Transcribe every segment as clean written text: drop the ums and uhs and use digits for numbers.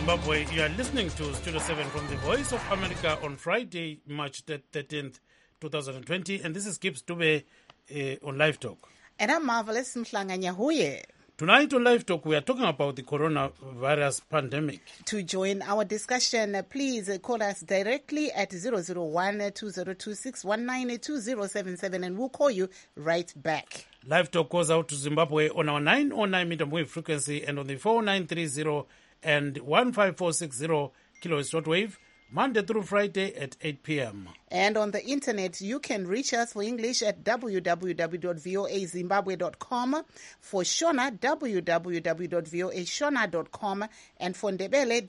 Zimbabwe. You are listening to Studio 7 from the Voice of America on Friday, March 13th, 2020. And this is Gibbs Dube on Live Talk. And I'm Marvelous Mhlanganya Huye. Tonight on Live Talk, we are talking about the coronavirus pandemic. To join our discussion, please call us directly at 001-2026-192077 and we'll call you right back. Live Talk goes out to Zimbabwe on our 909 meter wave frequency and on the 4930 and 15460 kilohertz shortwave, Monday through Friday at 8 p.m. And on the internet, you can reach us for English at www.voazimbabwe.com, for Shona, www.voashona.com, and for Ndebele,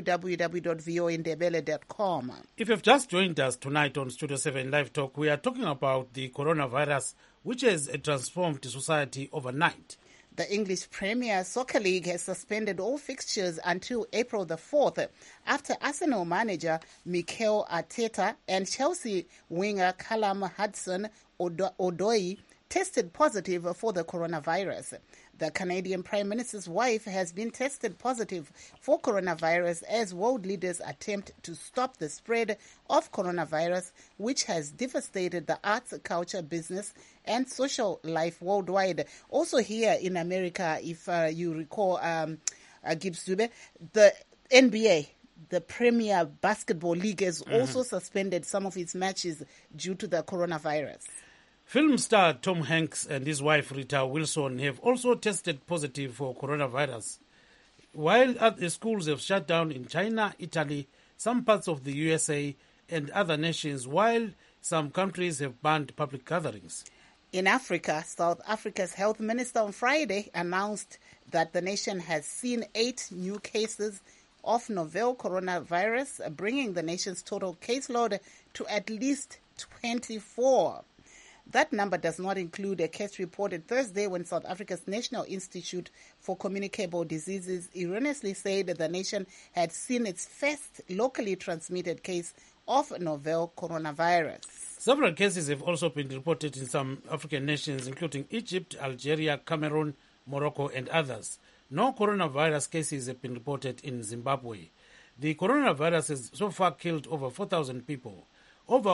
www.voandebele.com. If you've just joined us tonight on Studio 7 Live Talk, we are talking about the coronavirus, which has transformed society overnight. The English Premier Soccer League has suspended all fixtures until April the 4th after Arsenal manager Mikel Arteta and Chelsea winger Callum Hudson-Odoi tested positive for the coronavirus. The Canadian Prime Minister's wife has been tested positive for coronavirus as world leaders attempt to stop the spread of coronavirus, which has devastated the arts, culture, business, and social life worldwide. Also here in America, if you recall, Gibbs Dube, the NBA, the Premier Basketball League, has also suspended some of its matches due to the coronavirus. Film star Tom Hanks and his wife Rita Wilson have also tested positive for coronavirus. While the schools have shut down in China, Italy, some parts of the USA and other nations, while some countries have banned public gatherings. In Africa, South Africa's health minister on Friday announced that the nation has seen 8 new cases of novel coronavirus, bringing the nation's total caseload to at least 24. That number does not include a case reported Thursday when South Africa's National Institute for Communicable Diseases erroneously said that the nation had seen its first locally transmitted case of novel coronavirus. Several cases have also been reported in some African nations, including Egypt, Algeria, Cameroon, Morocco, and others. No coronavirus cases have been reported in Zimbabwe. The coronavirus has so far killed over 4,000 people. Over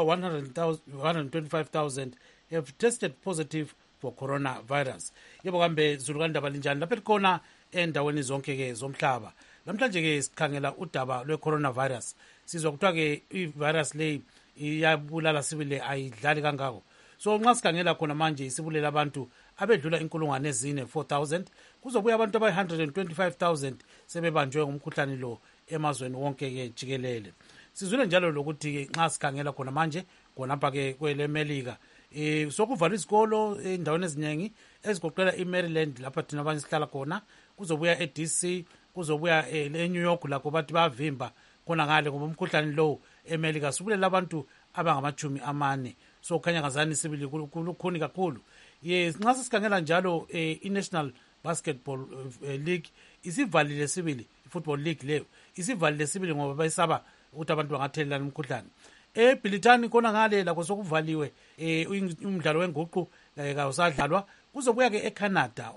125,000 have tested positive for coronavirus. Yebo kambe zulukandaba linjani lapha khona endaweni zonke ke zomhlaba. Namhlanje ke sikhangela udaba lwe-coronavirus. Sizwa kuthiwa ke i-virus le iyabulala sibili ayidlali kangako. So nxa sikhangela khona manje isibulela abantu abedlula inkulungwane ezine 4,000 kuzobuya abantu abayi-125,000 sebebanjwe ngumkhuhlane lo emazweni wonke ke jikelele. Sizwile njalo lokuthi ke nxa sikhangela khona manje khonapha ke kwelemelika sokuvala izikolo endaweni eziningi ezigoqela iMaryland lapha thina abanye sihlala khona, kuzobuya eDC, kuzobuya eNew York lakho bathi bavimba khona ngale ngoba umkhuhlane lo eMelika subulela abantu abangamachumi amane. So khanya ngazani sibili kukhuni kakhulu. Nxa sikhangela njalo iNational Basketball League isivalile sibili, iFootball League leyo isivalile sibili ngoba bayisaba ukuthi abantu bangathelelana umkhuhlane. eBrithani khona ngale lakho sokuvaliwe umdlalo wenguqu kawusadlalwa. Kuzobuya ke eCanada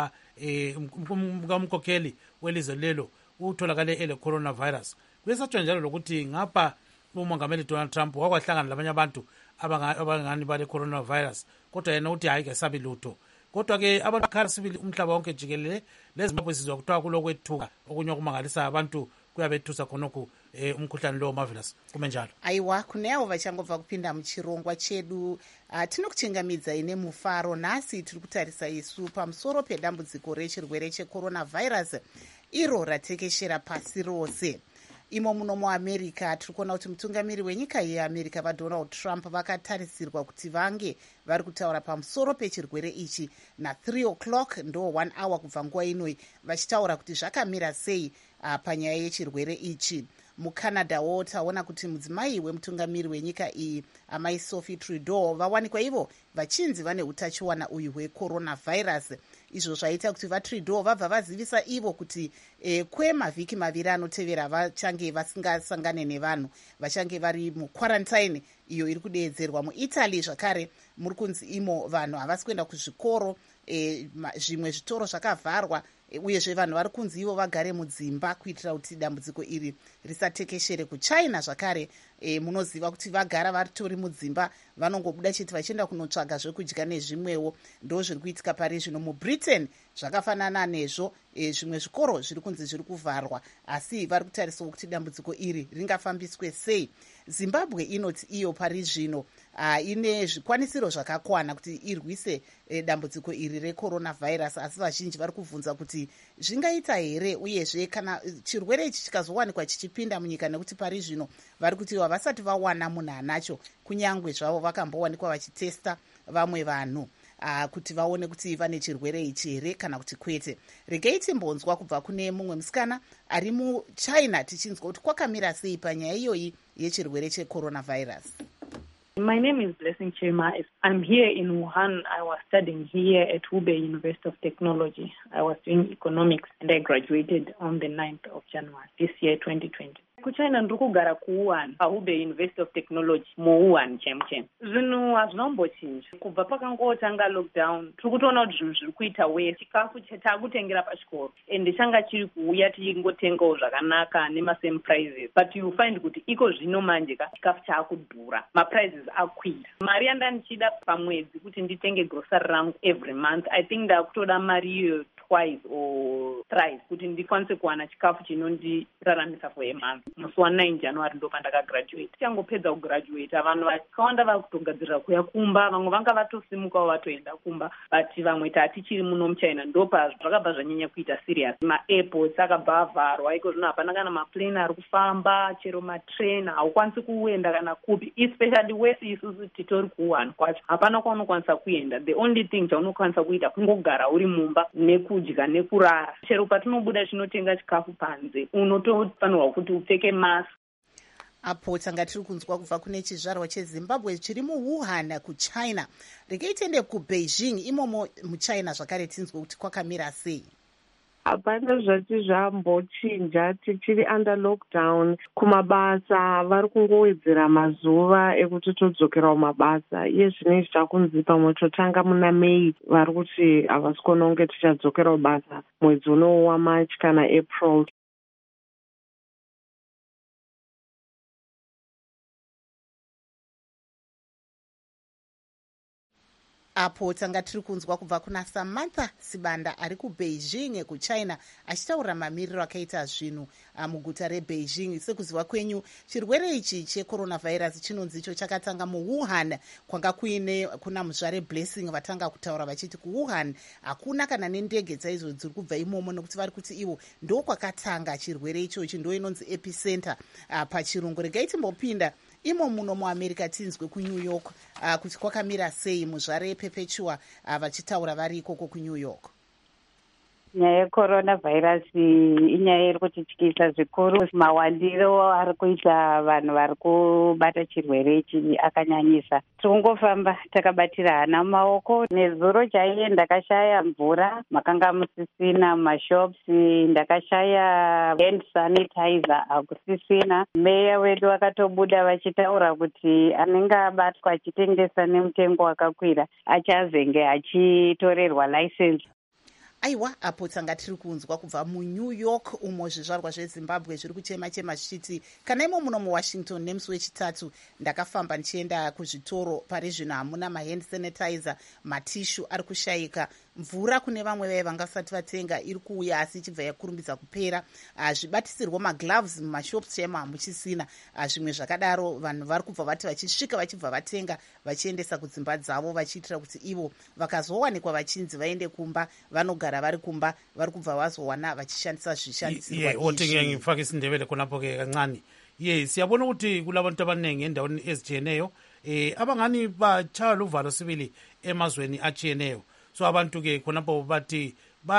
umkhokheli welizwe lelo utholakale ele coronavirus. Kuyesatshwa njalo lokuthi ngapha umongameli Donald Trump wakwahlangana labanye abantu abangani bale coronavirus, kodwa yena uthi hayi ke sabi lutho. Kodwa ke abantu bakhala sibili umhlaba wonke jikelele leZimbabwe sizwa kuthiwa kulokwethuka okunye okumangalisa abantu kuyabethusa khonokho umkhuhlane lo Marvelous kumenjalo. Aiwa kunewo vachangobva kupinda muchirongwa chedu tinokuchingamidza ine mufaro. Nhasi tiri kutarisa isu pamusoro pedambudziko rechirwere checoronavirus iro ratekeshera pasi rose. Imo muno muAmerica tiri kuona kuti mutungamiri wenyika yeAmerica vaDonald Trump vakatarisirwa kuti vange vari kutaura pamusoro pechirwere ichi na3 o'clock ndo 1 hour kubva nguva inoi, vachitaura kuti zvakamira sei panyaya yechirwere ichi. MuCanadawo taona kuti mudzimai wemutungamiri wenyika iyi amai Sophie Trudeau vawanikwa ivo vachinzi vane utachiwana uyu hwecoronavirus. Izvo zvaita kuti vaTrudeau vabva vazivisa ivo kuti kwemavhiki maviri anotevera vachange vasingasangane nevanhu, vachange vari muquarantine iyo iri kudeedzerwa muItaly. Zvakare muri kunzi imo vanhu havasi kuenda kuzvikoro, zvimwe zvitoro zvakavharwa, uyezve vanhu vari kunzi ivo vagare mudzimba kuitira kuti dambudziko iri risatekeshere. kuchina zvakare munoziva kuti vagara varitori mudzimba, vanongobuda chete vachienda kunotsvaga zvekudya nezvimwewo. ndo zviri kuitika pari zvino. mubritain zvakafanana nezvo, zvimwe zvikoro zviri kunzi zviri kuvharwa, asi vari kutarisawo kuti dambudziko iri ringafambiswe sei. zimbabwe inoti iyo pari zvino ine zvikwanisiro zvakakwana kuti irwise dambudziko iri recoronavirus, asi vazhinji vari kubvunza kuti zvingaita here, uyezve kana chirwere ichi chikazowanikwa chichipinda munyika, nekuti pari zvino vari kuti havasati vawana munhu anacho, kunyange zvavo vakambowanikwa vachitesta vamwe vanhu kuti vaone kuti vane chirwere ichi here kana kuti kwete. regei timbonzwa kubva kune mumwe musikana ari muchina tichinzwa kuti kwakamira sei panyaya iyoyi yechirwere checoronavirus. My name is Blessing Chema. I'm here in Wuhan. I was studying here at Hubei University of Technology. I was doing economics and I graduated on the 9th of January this year, 2020. kuchina ndiri kugara kuwuhan pahubei university of technology muwuhan chemchem. zvinhu hazvinombochinja kubva pakangotanga lockdown. tiri kutoona kuti zvinhu zviri kuita wese. chikafu chatakutengera pachikoro ende changa chiri kuuya tichingotengawo zvakanaka nemasame prices, but you find kuti iko zvino manje chikafu chaakudhura, maprices akwira. mari yandanichida pamwedzi kuti nditenge grocery rangu every month, I think ndakutoda mari iyoyo twice or thrice kuti ndikwanise kuwana chikafu chinondiraramisa for a month. musi wa9 January ndo pandakagraduate. tichangopedza kugraduate vanhu vakawanda vari kutogadzirira kuya kumba, vamwe vanga vatosimukawo vatoenda kumba, but vamwe tatichiri muno muchina. ndopa zvakabva zvanyanya kuita serious. maairports akabva avharwa, iko zvino hapana kana maplane ari kufamba, chero matrain haukwanisi kuenda kana kupi, especially wese isusu titori kuwuhan kwacho hapana kwaunokwanisa kuenda. the only thing chaunokwanisa kuita kungogara uri mumba nekudya nekurara. chero patinobuda chinotenga chikafu panze unotofanirwa kuti upfeke mask. apo tanga tiri kunzwa kubva kune chizvarwa chezimbabwe chiri muwuhan kuchina. regei tiende kubeijing imomo muchina zvakare tinzwe kuti kwakamira sei. hapana zvati zvambochinja, tichiri under lockdown. kumabasa vari kungowedzera mazuva ekuti todzokerawo mabasa. iye zvinezvi takunzi pamwe totanga muna May vari kuti havasi kuona kunge tichadzokerawo basa mwedzi unowo waMarch kana April. apo tanga tiri kunzwa kubva kuna Samantha Sibanda ari kubeijing kuchina achitaura mamiriro akaita zvinhu muguta rebeijing. sekuziva kwenyu chirwere ichi checoronavirus chinonzi icho chakatanga muwuhan, kwanga kuna muzvare Blessing vatanga kutaura vachiti kuwuhan hakuna kana nendege dzaizo dziri kubva imomo, nekuti vari kuti ivo ndo kwakatanga chirwere ichochi, ndo inonzi epicenter pachirungu. regai timbopinda imo muno muamerica tinzwe kuNew York kuti kwakamira sei muzvare Perpetua vachitaura vari ikoko kuNew York. nyaya yecoronavirus inyaya iri kutityisa zvikuru. mawandiro ari kuita vanhu vari kubata chirwere ichi akanyanyisa. tiri kungofamba takabatira hana mumaoko. nezuro chaiye ndakashaya mvura, makanga musisina mashops, ndakashaya hand sanitizer hakusisina. meya wedu akatobuda vachitaura kuti anenge abatwa achitengesa nemutengo wakakwira achazenge achitorerwa license. aiwa apo tanga tiri kunzwa kubva muNew York umo zvizvarwa zvezimbabwe zviri kuchema-chema zvichiti kana imo muno muwashington nemusi wechitatu ndakafamba ndichienda kuzvitoro pari zvino hamuna mahand sanitizer, matishu ari kushayika. mvura kune vamwe vaya vanga vasati vatenga iri kuuya asi ichibva yakurumbidza kupera. zvibatisirwa magloves mumashops chaimo hamuchisina. zvimwe zvakadaro vanhu vari kubva vati vachisvika vachibva vatenga vachiendesa kudzimba dzavo vachiitira kuti ivo vakazowanikwa vachinzi vaende kumba vanogara vari kumba, vari kubva vazowana vachishandisa zvishandisirwa izvi. otenge ngifake isindebele khonapo ke kancane. siyabona ukuthi kulabantu abaningi endaweni ezijiyeneyo abangani bachaya luvalo sibili emazweni ajiyeneyo. so abantu ke khonapho bathi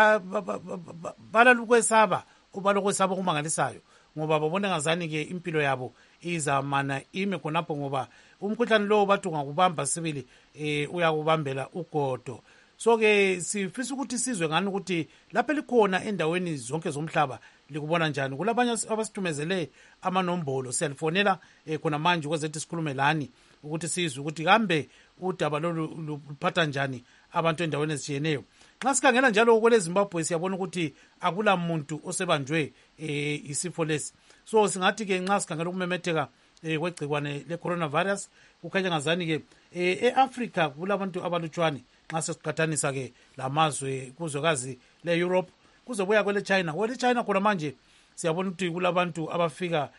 balalokwesaba ubalokwesaba okumangalisayo ngoba babona ngazani ke impilo yabo izamana ime khonapho ngoba umkhuhlane lo bathi ungakubamba sibili uyakubambela ugodo. so ke sifisa ukuthi sizwe ngani ukuthi lapha likhona endaweni zonke zomhlaba likubona njani. kulabanye abasithumezele amanombolo siyalifonela khona manje ukwezethi sikhulume lani ukuthi sizwe ukuthi kambe udaba lolu luphatha njani abantu endaweni ezijiyeneyo. nxa sikhangela njalo kwele Zimbabwe siyabona ukuthi akula muntu osebanjwe isifo lesi. So singathi-ke nxa sikhangela ukumemetheka kwegcikwane le-coronavirus kukhanya ngazani-ke e-Afrika kulabantu abalutshwane nxa sesiqathanisa-ke lamazwe kuzwekazi le-Europe kuzobuya kwele-China. Kwele-China khona manje siyabona ukuthi kulabantu abafika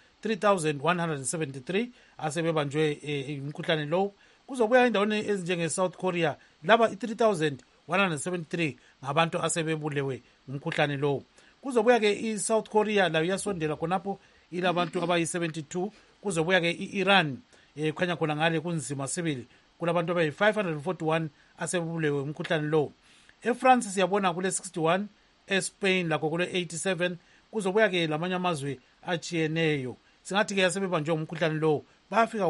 3,173 asebebanjwe umkhuhlane lowo. Kuzobuya endaweni ezinjenge-South Korea laba i-3,173 ngabantu asebebulewe umkhuhlane lowo. Kuzobuya-ke i-South Korea layo iyasondela khonapho ilabantu abayi-72. Kuzobuya-ke i-Iran kukhanya khona ngale kunzima sibili kulabantu abayi-541 asebebulewe umkhuhlane lowo. EFrance siyabona kule-61, eSpain lakho kule-87. Kuzobuya-ke lamanye amazwe achiyeneyo singathi-ke asebebanjwe umkhuhlane lowo bayafika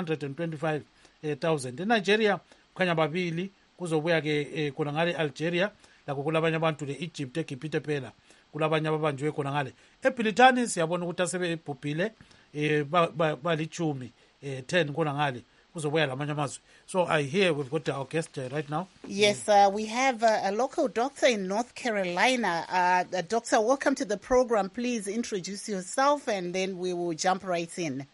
125,000. eNigeria kukhanya babili. Kuzobuya-ke khona ngale Algeria lakho kulabanye abantu le-Egypt eGibhite phela kulabanye ababanjwe khona ngale. eBritani siyabona ukuthi asebebhubhile balitshumi 10 khona ngale kuzobuya lamanye amazwe. So I hear we've got our guest right now. Yes, we have a local doctor in North Carolina. Doctor, welcome to the program. Please introduce yourself and then we will jump right in.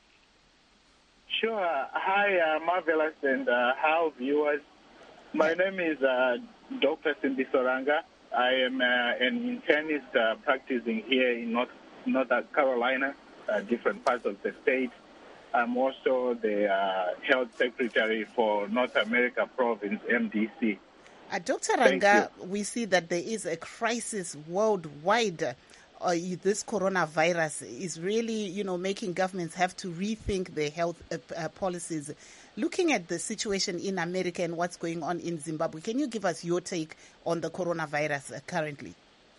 Sure. Hi, Marvelous, and how viewers. My name is Dr. Cindy Soranga. I am an internist practicing here in North Carolina, different parts of the state. I'm also the health secretary for North America Province, MDC. Dr. Ranga, we see that there is a crisis worldwide. This coronavirus is really, making governments have to rethink their health policies. Looking at the situation in America and what's going on in Zimbabwe, can you give us your take on the coronavirus currently?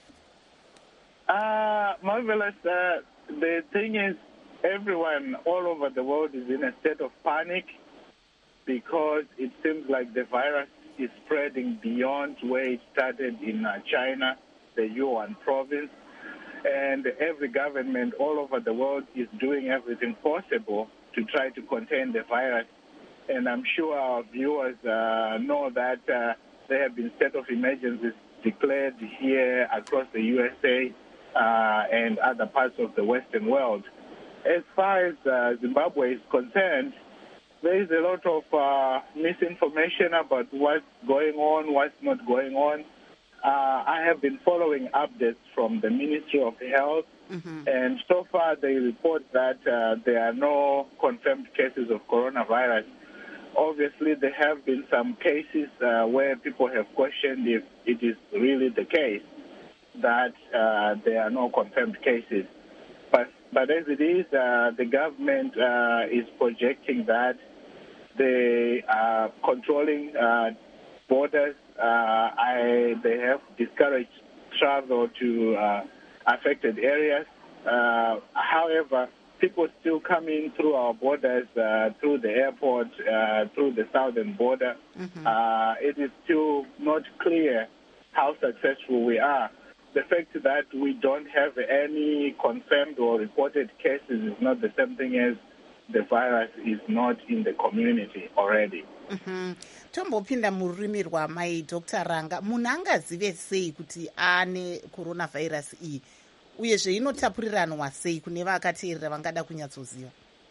Marvelous. The thing is, everyone all over the world is in a state of panic because it seems like the virus is spreading beyond where it started in China, the Yunnan province. And every government all over the world is doing everything possible to try to contain the virus. And I'm sure our viewers know that there have been state of emergencies declared here across the USA and other parts of the Western world. As far as Zimbabwe is concerned, there is a lot of misinformation about what's going on, what's not going on. I have been following updates from the Ministry of Health, and so far they report that there are no confirmed cases of coronavirus. Obviously, there have been some cases where people have questioned if it is really the case that there are no confirmed cases. But as it is, the government is projecting that they are controlling borders. They have discouraged travel to affected areas. However, people still come in through our borders, through the airport, through the southern border. It is still not clear how successful we are. The fact that we don't have any confirmed or reported cases is not the same thing as the virus is not in the community already. Tombopinda mururimi rwamai Dr. Ranga, munhu angazive sei kuti ane coronavirus iyi uyezve inotapuriranwa sei kune vakateerera vangada kunyatsoziva?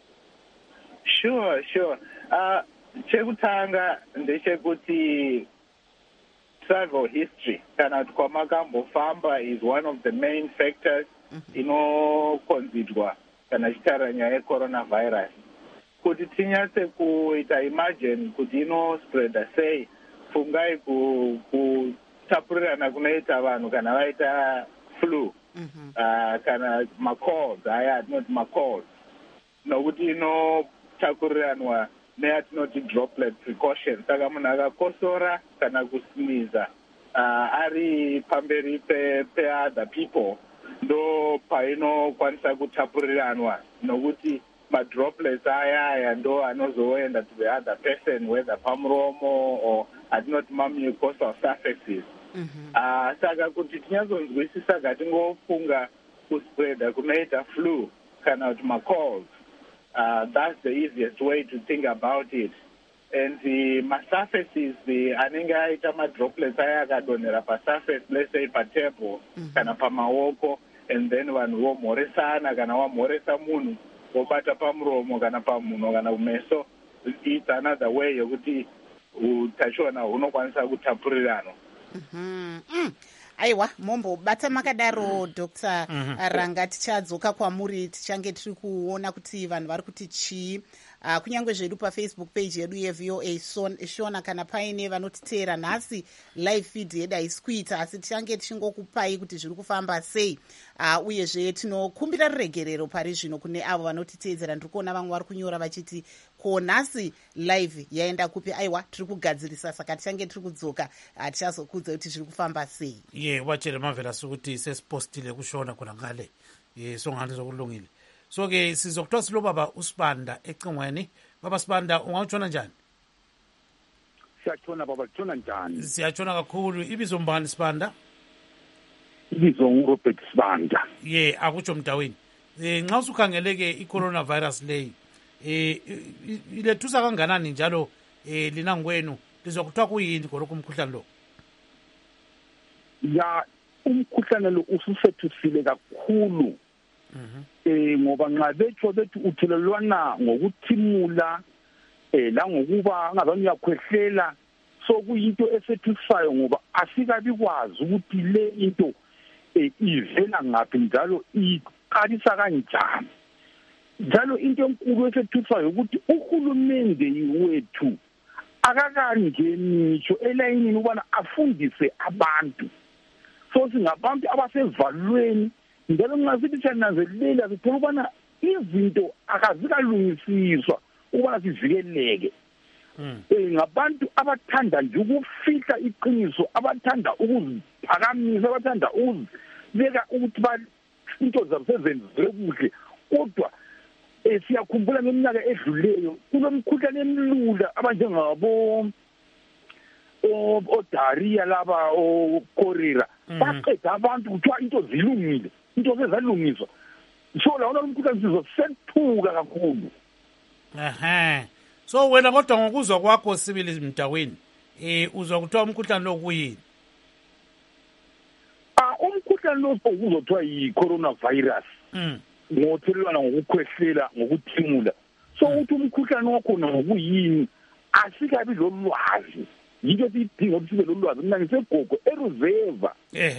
Sure. Chekutanga ndechekuti travel history kana kuti kwamakambofamba is one of the main factors inokonzerwa kana chitaura nyaya yecoronavirus. Kuti tinyatse kuita imagine kuti inospreada sei, fungai kutapurirana kunoita vanhu kana vaita flu kana macolds aya atinoti macolds, nokuti inotapuriranwa neyatinoti droplet precaution. Saka munhu akakosora kana kusiniza ari pamberi pe-other people ndo painokwanisa kutapuriranwa, nokuti madroplets aya ndo anozoenda to the other person, whether pamuromo or atinoti mamucosal surfaces. Saka kuti tinyazonzwisisa ngatingofunga kuspreada kunoita flu kana kuti macolds. That's the easiest way to think about it. and ma-surfaces anenge aita ma-droplets aya akadonhera pa-surface, let's say patable kana pamaoko, and then vanhu vomhoresana, kana wamhoresa munhu wobata pamuromo kana pamunhu kana kumeso. It's another way yokuti utachiona hunokwanisa kutapurirana. Aiwa, mombo bata makadaro Dr. Ranga, tichadzoka kwamuri tichange tiri kuona kuti vanhu vari kuti chii. Kunyange zvedu paFacebook page yedu yeVOA Shona, kana paine vanotiteera nhasi live feed yedu haisi kuita, asi tichange tichingokupai kuti zviri kufamba sei. Uyezve tinokumbira ruregerero pari zvino kune avo vanotiteedzera. Ndiri kuona vamwe vari kunyora vachiti ko nhasi live yaenda kupi. Aiwa, tiri kugadzirisa, saka tichange tiri kudzoka tichazokudza kuti zviri kufamba sei. Wachere mavhera sokuti sesipostile kushona khona ngale songani zokulungile. So ke sizokuthiwa silo baba uSibanda ecingweni. Baba Sibanda, ungawutshona njani? Siyatshona baba, tshona njani? Siyatshona kakhulu. Ibizo mbani Sibanda? Ibizo nguRobert Sibanda. Akutsho mntaweni. Nxa usukhangeleke i-coronavirus leyi ilethusa kanganani njalo lina ngwenu lizokuthiwa kuyini ngolokhu umkhuhlane lo? Ya, umkhuhlane lo ususethusile kakhulu. Ngoba nxa betsho bethi uthelelwana ngokuthimula la ngokuba ngabani uyakhwehlela, so kuyinto esethusayo ngoba asikabi kwazi ukuthi le into ivela ngaphi njalo iqalisa kanjani. Njalo into enkulu esethusayo ukuthi uhulumende wethu akakangeni ngisho elayinini ukubana afundise abantu. So singabantu abasevalweni, njalo nxa sithi siyananzelela sithola ukubana izinto akazikalungisiswa ukubana sivikeleke. Ngabantu abathanda nje ukufihla iqiniso, abathanda ukuziphakamisa, abathanda ukuzibeka ukuthi into zabo sezenziwe kuhle. Kodwa siyakhumbula ngeminyaka edluleyo kunomkhuhlane emlula abanjengabo diarrhea laba cholera, baqeda abantu kuthiwa into zilungile, into sezalungiswa. So lawona umkhuhlane sizosethuka kakhulu. So wena kodwa ngokuzwa kwakho sibili mntaweni uzwa kuthiwa umkhuhlane lo kuyini? Umkhuhlane lo uzothiwa yi-coronavirus. Ngothelelwana ngokukhwehlela, ngokuthimula. So uthi umkhuhlane wakhona ngokuyini asikabi lolwazi. Yinto sidinga ukuthi sibe lolwazi. Mina ngisegogo eReserve.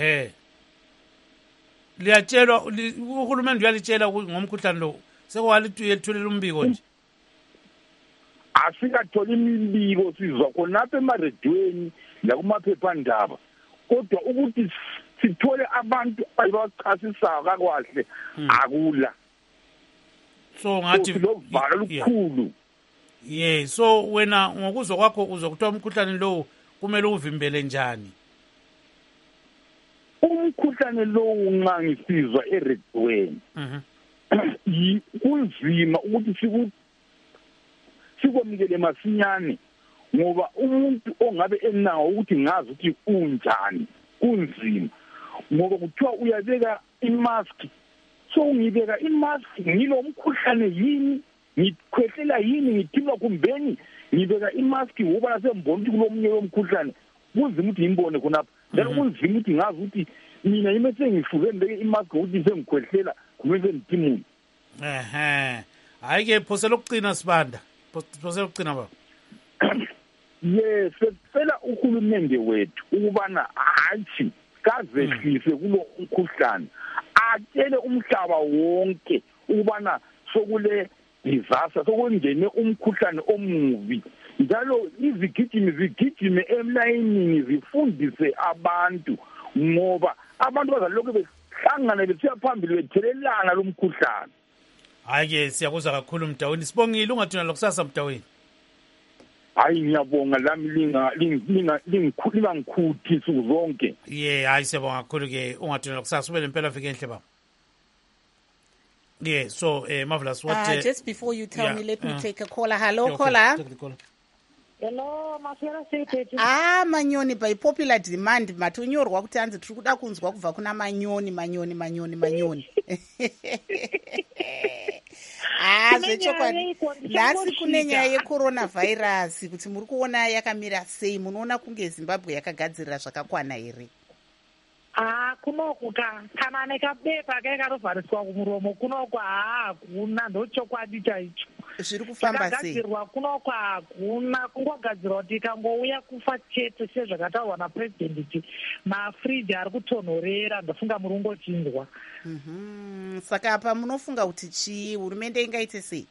Liyatshelwa uhulumende uyalitshela ngomkhuhlane lo, sekwalithulela umbiko nje? Asikatholi imibiko, sizwa khonapha emarediyweni lakumaphephandaba, kodwa ukuthi sithole abantu abachasisayo kakwahle akula. So ngathi lovalo lukhulu. So wena ngokuzwa kwakho uzwa kuthiwa umkhuhlane lo kumele uvimbele njani? Umkhuhlane lo nxa ngisizwa erediyweni kunzima ukuthi sikwamukele masinyane, ngoba umuntu ongabe enawo ukuthi ngazi ukuthi unjani kunzima, ngoba kuthiwa uyabeka imask. So ngibeka imask, ngilo mkhuhlane yini, ngikhwehlela yini, ngithimula kumbeni, ngibeka imask ngoba nasembona ukuthi kulomunye womkhuhlane. Kunzima ukuthi ngimbone khonapha, njalo kunzima ukuthi ngazi ukuthi mina yime sengihluke ngibeke imask ukuthi sengikhwehlela kumele ngithimule. Hayi ke phosela ukucina Sibanda, phosela ukucina baba. Yes, sicela uhulumende wethu ukubana hathi kazehlise kulo umkhuhlane, atshele umhlaba wonke ukubana sokule disaster, sokungene umkhuhlane omubi, njalo izigijime emlayinini zifundise abantu, ngoba abantu bazalokhu behlangana besiya phambili bethelelana lo mkhuhlane. Hayi ke siyakuzwa kakhulu mntaweni. Sibongile ungathuna lokusasa mntaweni. Hayi ngiyabonga lami lingangikhuthi insuku zonke. Hayi siyabonga kakhulu ke ungathuna lokusasa ube lempela viki enhle baba. So Marvelous, what just before you tell me, let me take a caller. Hello, caller. Hello, Mafera State. Manyoni by popular demand matonyorwa kuti anzi tiri kuda kunzwa kubva kuna manyoni. zvechokwadi nhasi kune nyaya yecoronavhairasi kuti muri kuona yakamira sei? Munoona kunge Zimbabwe yakagadzirira zvakakwana here? Kunoku kana nekabepa kaikatovhariswa kumuromo kunoku hakuna, ndochokwadi chaicho. Zviri kufamba sei? Kagadzirwa kunoku hakuna, kungogadzirwa kuti ikangouya kufa chete sezvakataurwa napurezidendi mafriji ari kutonhorera, ndafunga muri kungochinjwa. Saka apa munofunga kuti chii, hurumende ingaite sei?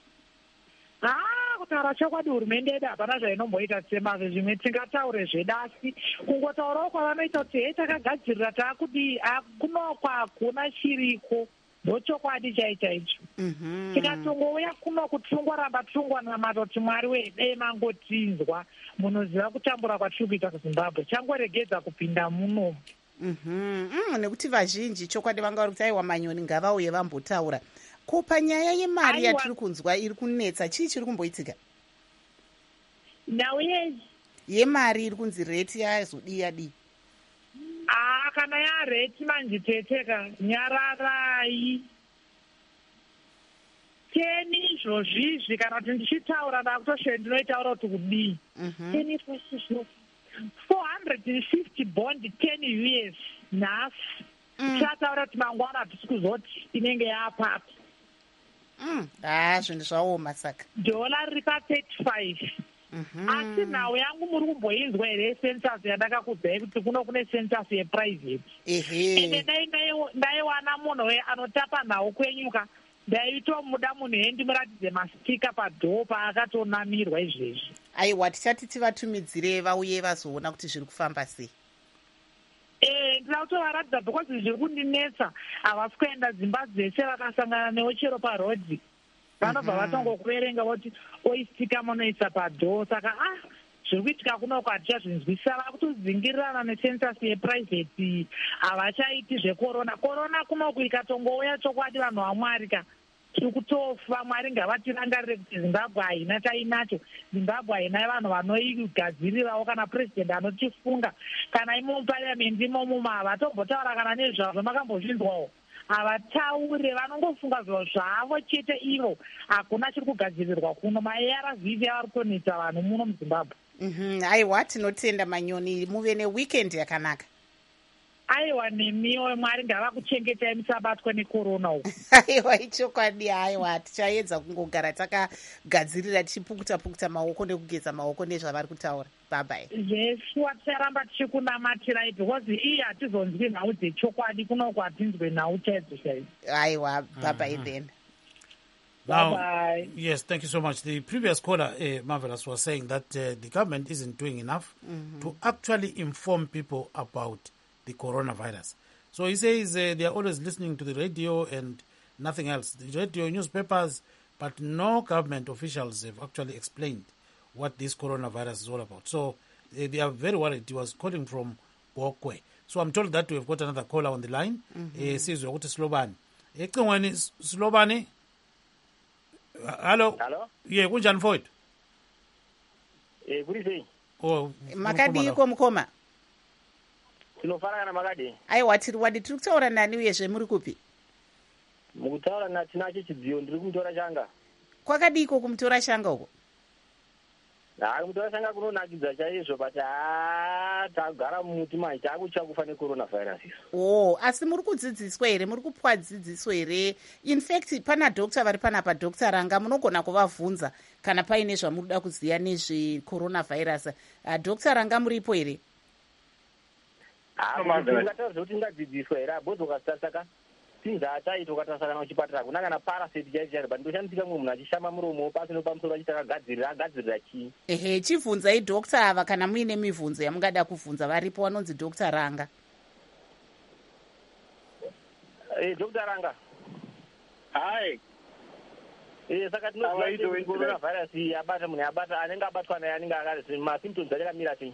Kutaura chokwadi hurumende yedu hapana zvainomboita semazvo, zvimwe tingataure zvedu, asi kungotaurawo kwavanoita kuti takagadzirira taakudii, kunokwa hakuna chiriko, ndochokwadi chaicho. Tikatongouya kunoku tingoramba tingwanamata kuti Mwari wedei mangotinzwa, munoziva kutambura kwatiri kuita kuZimbabwe, changoregedza kupinda munomu. Nekuti vazhinji chokwadi vangauri kuti aiwa Manyoni ngavauye vambotaura. Ko panyaya yemari yatiri kunzwa iri kunetsa, chii chiri kumboitika? Nyau yemari iri kunzi reti yazodii? Kana yareti manje teteka nyararai 10 izvozvizvi, kana kuti ndichitaura ndakutoshe ndinoitaura kuti kudii. 450 bond 10 years nhasi. Tichataura kuti mangwana hatisi kuzoti inenge yaapapa. Zvinhu zvaoma saka. Dola riri pa35. Asi nhau yangu muri kumboinzwa here census yandakakudzai kuti kune census yeprivate. Ende ndaiwana munhu anotapa nhau kwenyuka, ndaitomuda munhu hendimuratidze mastika padhoo paakatonamirwa izvezvi. Aiwa, tichati tivatumidzire vauye vazoona kuti zviri kufamba sei. Ndina kutovaratidza because zviri kundinetsa, havasi kuenda dzimba dzese, vakasangana newo chero parodhi vanobva vatongokuverenga voti oistika munoisa padhoo. Saka zviri kuitika kunoko hatichazvinzwisisa, vakutodzingirirana necensus yeprivate, havachaiti zvekorona. Korona kunoko ikatongouya chokwadi vanhu vaMwari tiri kutofa. Mwari ngavatirangarire kuti Zimbabwe haina tainacho, Zimbabwe haina vanhu vanoigadzirirawo, kana purezidendi anotifunga, kana imo mupariamendi imomo havatombotaura kana nezvazvo makambozvinzwawo. Havataure, vanongofunga zviro zvavo chete ivo, hakuna chiri kugadzirirwa kuno. maARV avari kutonetsa vanhu muno muZimbabwe. Aiwa, tinotenda Manyoni, muve neweekend yakanaka. Aiwa, nemiwo Mwari ngavakuchengetai musabatwa nekorona uku. Aiwa, ichokwadi. Aiwa, tichaedza kungogara takagadzirira tichipukuta maoko nekugeza maoko nezvavari kutaura. Bye. Jesu, ticharamba tichikunamatirai because iyi hatizonzwi nhau dzechokwadi, kunoko hatinzwe nhau chaidzo chaidzo. Aiwa, bye then. Now, bye. Yes, thank you so much. The previous caller, Marvelous, was saying that the government isn't doing enough to actually inform people about the coronavirus. So he says they are always listening to the radio and nothing else. The radio, newspapers, but no government officials have actually explained what this coronavirus is all about. So they are very worried. He was calling from Bokwe. So I'm told that we've got another caller on the line. Says we're going to Slobani. Slobani? Hello? Hello? Yeah, kunjani Floyd? Kuri sei? Oh, makadiko mukoma? Tinofara kana makadi? Aiwa, tiri kutaura nani uyezve muri kupi? Mukutaura natinacho chidziyo, ndiri kumutora Shanga. Kwakadiko kumutora Shanga uko? Kumutora Shanga kunonakidza chaizvo, but tagara mumutima taakutya kufa necoronavirus. Asi muri kudzidziswa here, muri kupwa dzidziso here? In fact, pana dokta vari panapa, Dr. Ranga, munogona kuvabvunza kana paine zvamunoda kuziva nezvecoronavirus. Dr. Ranga, muripo here? Tingataura kuti tingadzidziswa here abodokasaka tinzataita ukatasakana kuchipatara kuna kana parasite chaichari, but ndoshandisika mumwe munhu achishama muromo pasino pamusoro achiti agadzirira chii. Chibvunzai dokta ava kana muine mibvunzo yamungada kubvunza, varipo, vanonzi Dr. Ranga. Dr. Ranga. Hi. Saka tinoziva kuti coronavirus yabata munhu anenge abatwa naye anenge akati masymptoms achakamira sei?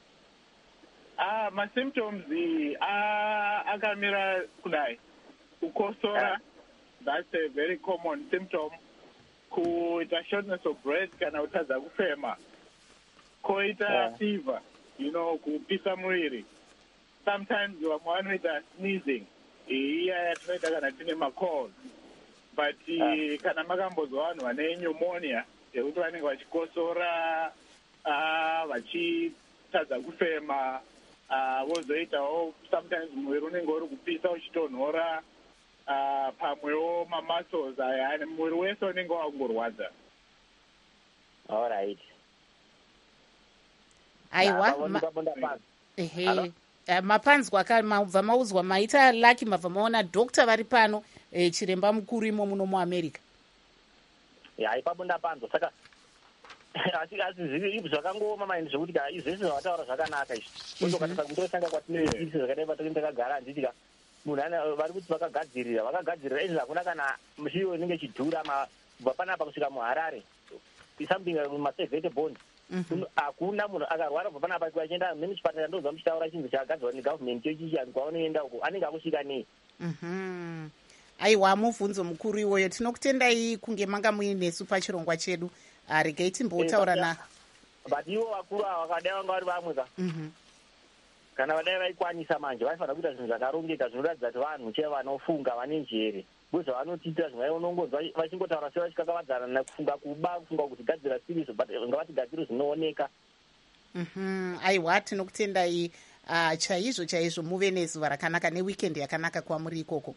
Masymptoms akamira kudai. Kukosora, that's a very common symptom. Kuita shortness of breath kana utadza kufema. Koita fever, kupisa mwiri. Sometimes vamwe vanoita sneezing. Iya yatinoita kana tine macold. but kana makambozwa vanhu vane pneumonia yekuti vanenge vachikosora vachitadza kufema vozoitawo sometimes muviri unenge uri kupisa uchitonhora pamwewo mamuscles aya muviri wese unenge wakungorwadza. Alright. Aiwa. Ehe. Mapanzwa mabva maudzwa maita Lucky mabva maona dokta vari pano chiremba mukuru imo muno muAmerica. Ipapo ndapanzwa saka asi zvakangooma maini zvekuti izvese zvavataura zvakanaka izvi kuzokatisa kutosanga kwatinoisi zvakadai patoti ndakagara handitika munhu vari kuti vakagadzirira izvi hakuna kana chiyo inenge chidhura kubva panapa kusvika muHarare something masevhete bond hakuna munhu akarwara kubva panapa achienda mene chipatara ndozva muchitaura chinhu chakagadzirwa negavhumenti chochichi kwaunoenda uko anenge akusvika nei. Aiwa, mubvunzo mukuru iwoyo. Tinokutendai kunge manga muinesu pachirongwa chedu. Regai timbotaura na but ivo vakuru ava vakadai vanga vari vamwe ka kana vadai vaikwanisa manje vaifanira kuita zvinhu zvakarongeka zvinoratidza kuti vanhu che vanofunga vane njere ndozvavanotiitira zvimwe unongonzwa vachingotaura se vachikakavadzana nekufunga kuba kufunga kuzigadzira siriso but ngavatigadzire zvinooneka. Aiwa, tinokutendai chaizvo chaizvo. Muve nezuva rakanaka neweekend yakanaka kwamuri ikoko.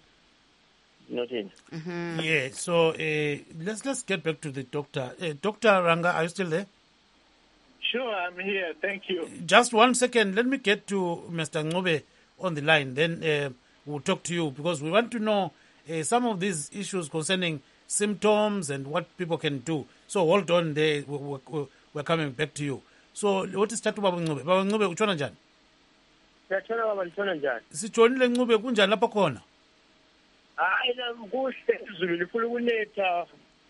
Yeah, so let's get back to the doctor. Dr. Ranga, are you still there? Sure, I'm here. Thank you. Just 1 second. Let me get to Mr. Ncube on the line. Then we'll talk to you because we want to know some of these issues concerning symptoms and what people can do. So hold on there. We're coming back to you. So what is start Baba Ncube? Baba Ncube, uchona njani? Yachona baba lichona njani? Sichonile Ncube kunjani lapha khona? Kuhle izulu lifuna ukunetha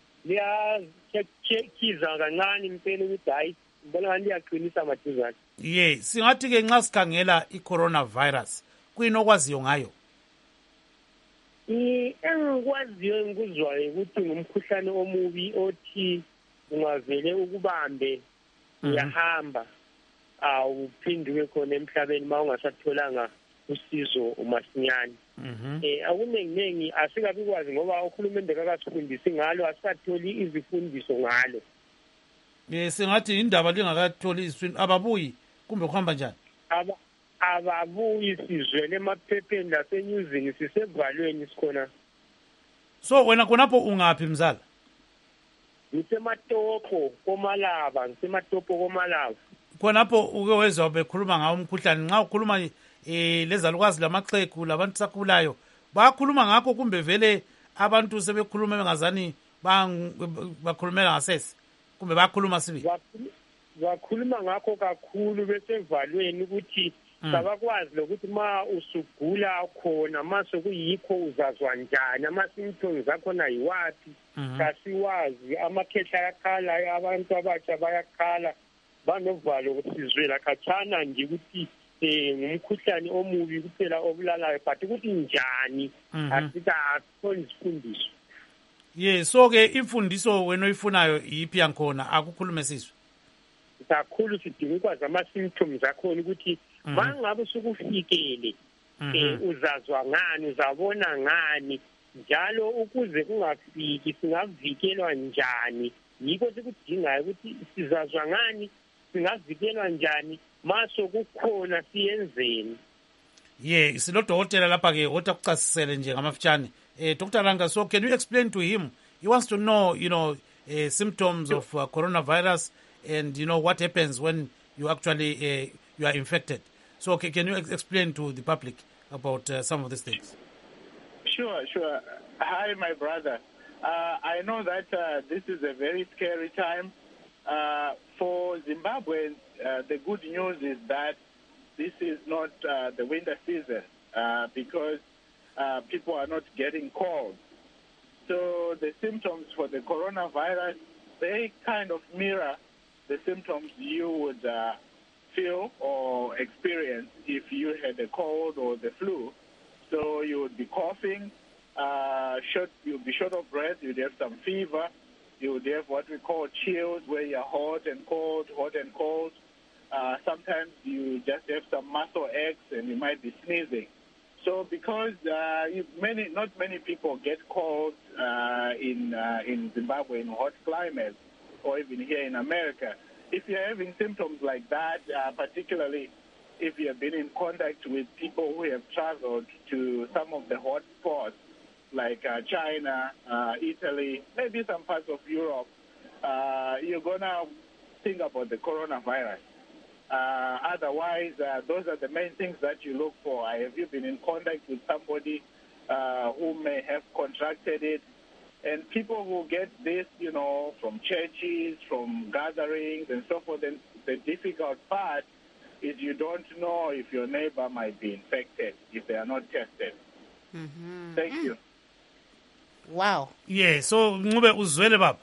liyakhiza kancane impela ukuthi hayi ngibona ngathi liyaqinisa amaduzane. Singathi ke nxa sikhangela i-coronavirus kuyinokwaziyo ngayo? Engikwaziyo engikuzwayo ukuthi ngumkhuhlane omubi othi ungavele ukubambe uyahamba awuphindi ube khona emhlabeni ma ungasatholanga usizo masinyane. Akuningi asikabi kwazi ngoba uhulumende kakasifundisi ngalo, asikatholi izifundiso ngalo. Singathi indaba lingakatholi izifundiso ababuyi kumbe kuhamba njani? Ababuyi sizwele emaphepheni lasenyuzini sisevalweni sikhona. So wena khonapho ungaphi mzala? Ngisematopo komalava. Khonapho uke wezwa bekhuluma ngawo umkhuhlane. Nxa ukhuluma lezalukazi lamaxhegu labantu sakhulayo bakhuluma ngakho kumbe vele abantu sebekhuluma bengazani bakhulumela ngasese kumbe bakhuluma sibi? Bakhuluma ngakho kakhulu besevalweni ukuthi sabakwazi lokuthi ma usugula khona ma sokuyikho uzazwa njani, ama-symptoms akhona yiwapi kasiwazi. Amakhehla ayakhala, abantu abatsha bayakhala, banovalo ukuthi sizwela khatshana nje ukuthi ngumkhuhlane omubi kuphela obulalayo but ukuthi njani asitholi isifundiso. So ke imfundiso wena oyifunayo yiphi yankhona? Akukhulume sizwe kakhulu, sidinga ukwazi ama-symptoms akhona ukuthi mangabe sukufikele uzazwa ngani, uzabona ngani, njalo ukuze kungafiki singavikelwa njani. Yikho sikudingayo ukuthi sizazwa ngani, singavikelwa njani, maso kukhona siyenzeni. Silodokotela lapha ke otakuchasisele nje ngamafutshane. Dr. Ranga, so can you explain to him? He wants to know, symptoms of coronavirus and what happens when you actually you are infected. So can you explain to the public about some of these things? Sure. Hi, my brother. I know that this is a very scary time. For Zimbabweans, the good news is that this is not the winter season because people are not getting cold. So the symptoms for the coronavirus, they kind of mirror the symptoms you would feel or experience if you had a cold or the flu. So you would be coughing, you'd be short of breath, you'd have some fever, you would have what we call chills, where you're hot and cold. Sometimes you just have some muscle aches and you might be sneezing. So because not many people get colds in Zimbabwe in hot climates, or even here in America, if you're having symptoms like that, particularly if you have been in contact with people who have traveled to some of the hot spots, like China, Italy, maybe some parts of Europe, you're going to think about the coronavirus. Otherwise, those are the main things that you look for. Have you been in contact with somebody who may have contracted it? And people who get this, from churches, from gatherings, and so forth. And the difficult part is you don't know if your neighbor might be infected if they are not tested. Mm-hmm. Thank you. Wow. Yeah, so Ncube uzwele baba.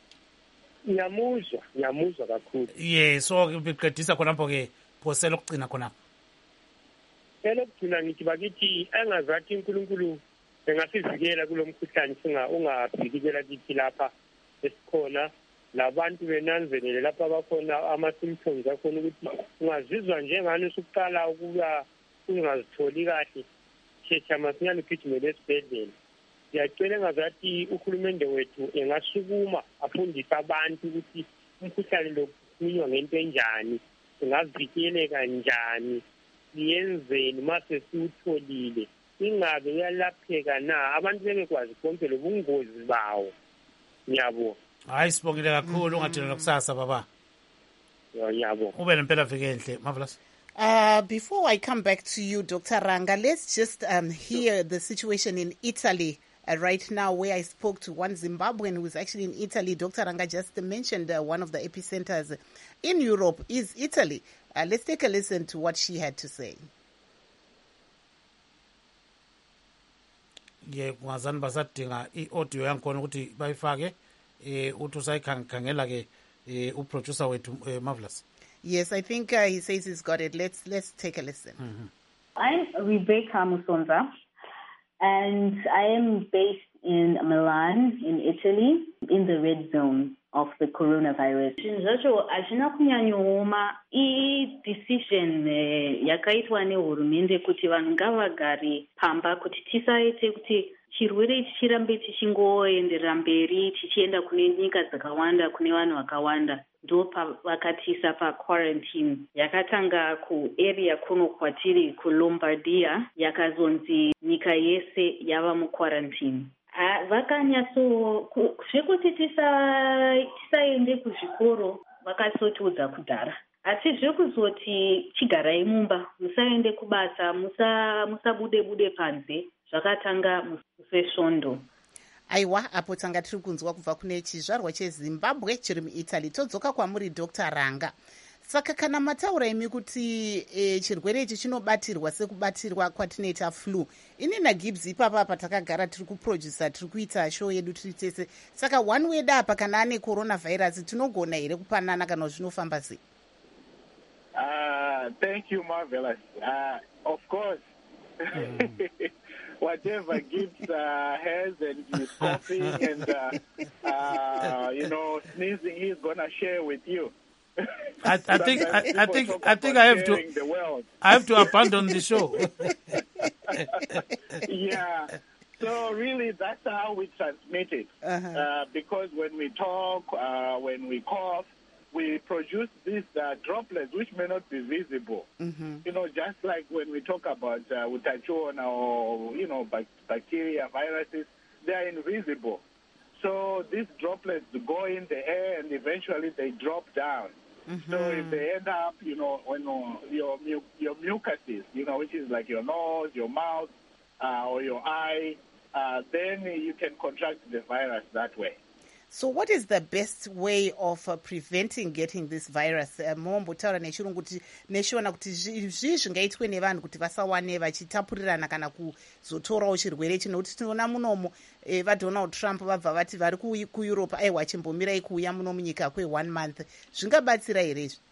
Ngiyamuzwa kakhulu. Yeah, so biqedisa khonapho ke phosela ukugcina khonapho. Elokugcina ngithi bakithi engazathi uNkulunkulu engasivikela kulomkhuhlane ungabhikela kithi lapha esikhona labantu benanzelele lapha bakhona ama-symptoms akhona ukuthi ungazizwa njengani usuqala ukuba ungazitholi kahle shesha masinyane ugijimele esibhedlela. Ngiyacela engazathi uhulumende wethu engasukuma afundise abantu ukuthi umkhuhlane lo kukhulunywa ngento enjani, ungavikeleka njani, siyenzeni mase siwutholile, ingabe uyalapheka na, abantu bengekwazi konke lobungozi bawo. Ngiyabonga. Hayi sibongile kakhulu ungathina nokusasa baba. Ngiyabonga. Ube nempela veke enhle, marvelous. Before I come back to you, Dr. Ranga, let's just hear the situation in Italy right now, where I spoke to one Zimbabwean who is actually in Italy. Dr. Ranga just mentioned one of the epicenters in Europe is Italy. Let's take a listen to what she had to say. Yeah, kungazani basadinga i-audio yankhona ukuthi bayifake uthi usayikhangela ke uproducer wethu Marvelous. Yes, I think he says he's got it. Let's take a listen. Mm-hmm. I'm Rebecca Musonza, and I am based in Milan, in Italy, in the red zone of the coronavirus. Zvacho hazvina kunyanyooma i-decision yakaitwa nehurumende kuti vanhu ngavagare pamba kuti tisaite kuti chirwere ichi chirambe tichingoenderera mberi tichienda kune nyika dzakawanda, kune vanhu vakawanda. Ndo pavakatiisa paquarantine yakatanga kuarea kuno kwatiri kuLombardia, yakazonzi nyika yese yava muquarantine. Zvekuti tisaende kuzvikoro vakasotiudza kudhara, asi zvekuzoti chigarai mumba, musaende kubasa, musabude panze, zvakatanga musesvondo. Aiwa, apo tanga tiri kunzwa kubva kune chizvarwa cheZimbabwe chiri muItaly. Todzoka kwamuri Dr. Ranga. Saka kana mataura imi kuti chirwere ichi chinobatirwa sekubatirwa kwatinoita flu, ini naGibbs ipapa patakagara tiri kuproducer, tiri kuita show yedu tiri tese. Saka one word apa kana ane coronavirus tinogona here kupanana kana zvinofamba sei? Thank you, Marvelous. Of course. Whatever Gibbs has and he's coughing and sneezing, he's gonna share with you. I think I have to abandon the show. Yeah. So really, that's how we transmit it. Because when we talk, when we cough, we produce these droplets which may not be visible. Mm-hmm. Just like when we talk about utachona or bacteria, viruses, they are invisible. So these droplets go in the air and eventually they drop down. Mm-hmm. So if they end up, when your mucuses, which is like your nose, your mouth, or your eye, then you can contract the virus that way. So what is the best way of preventing getting this virus? Mombotaura nechirungu kuti neshiona kuti zvii zvingaitwe nevanhu kuti vasawane vachitapurirana kana kuzotorawo chirwere ichi, nokuti tinoona munomu vaDonald Trump vabva vati vari kuEurope aiwa chimbomirai kuuya muno munyika kwe1 month. Zvingabatsira here izvi?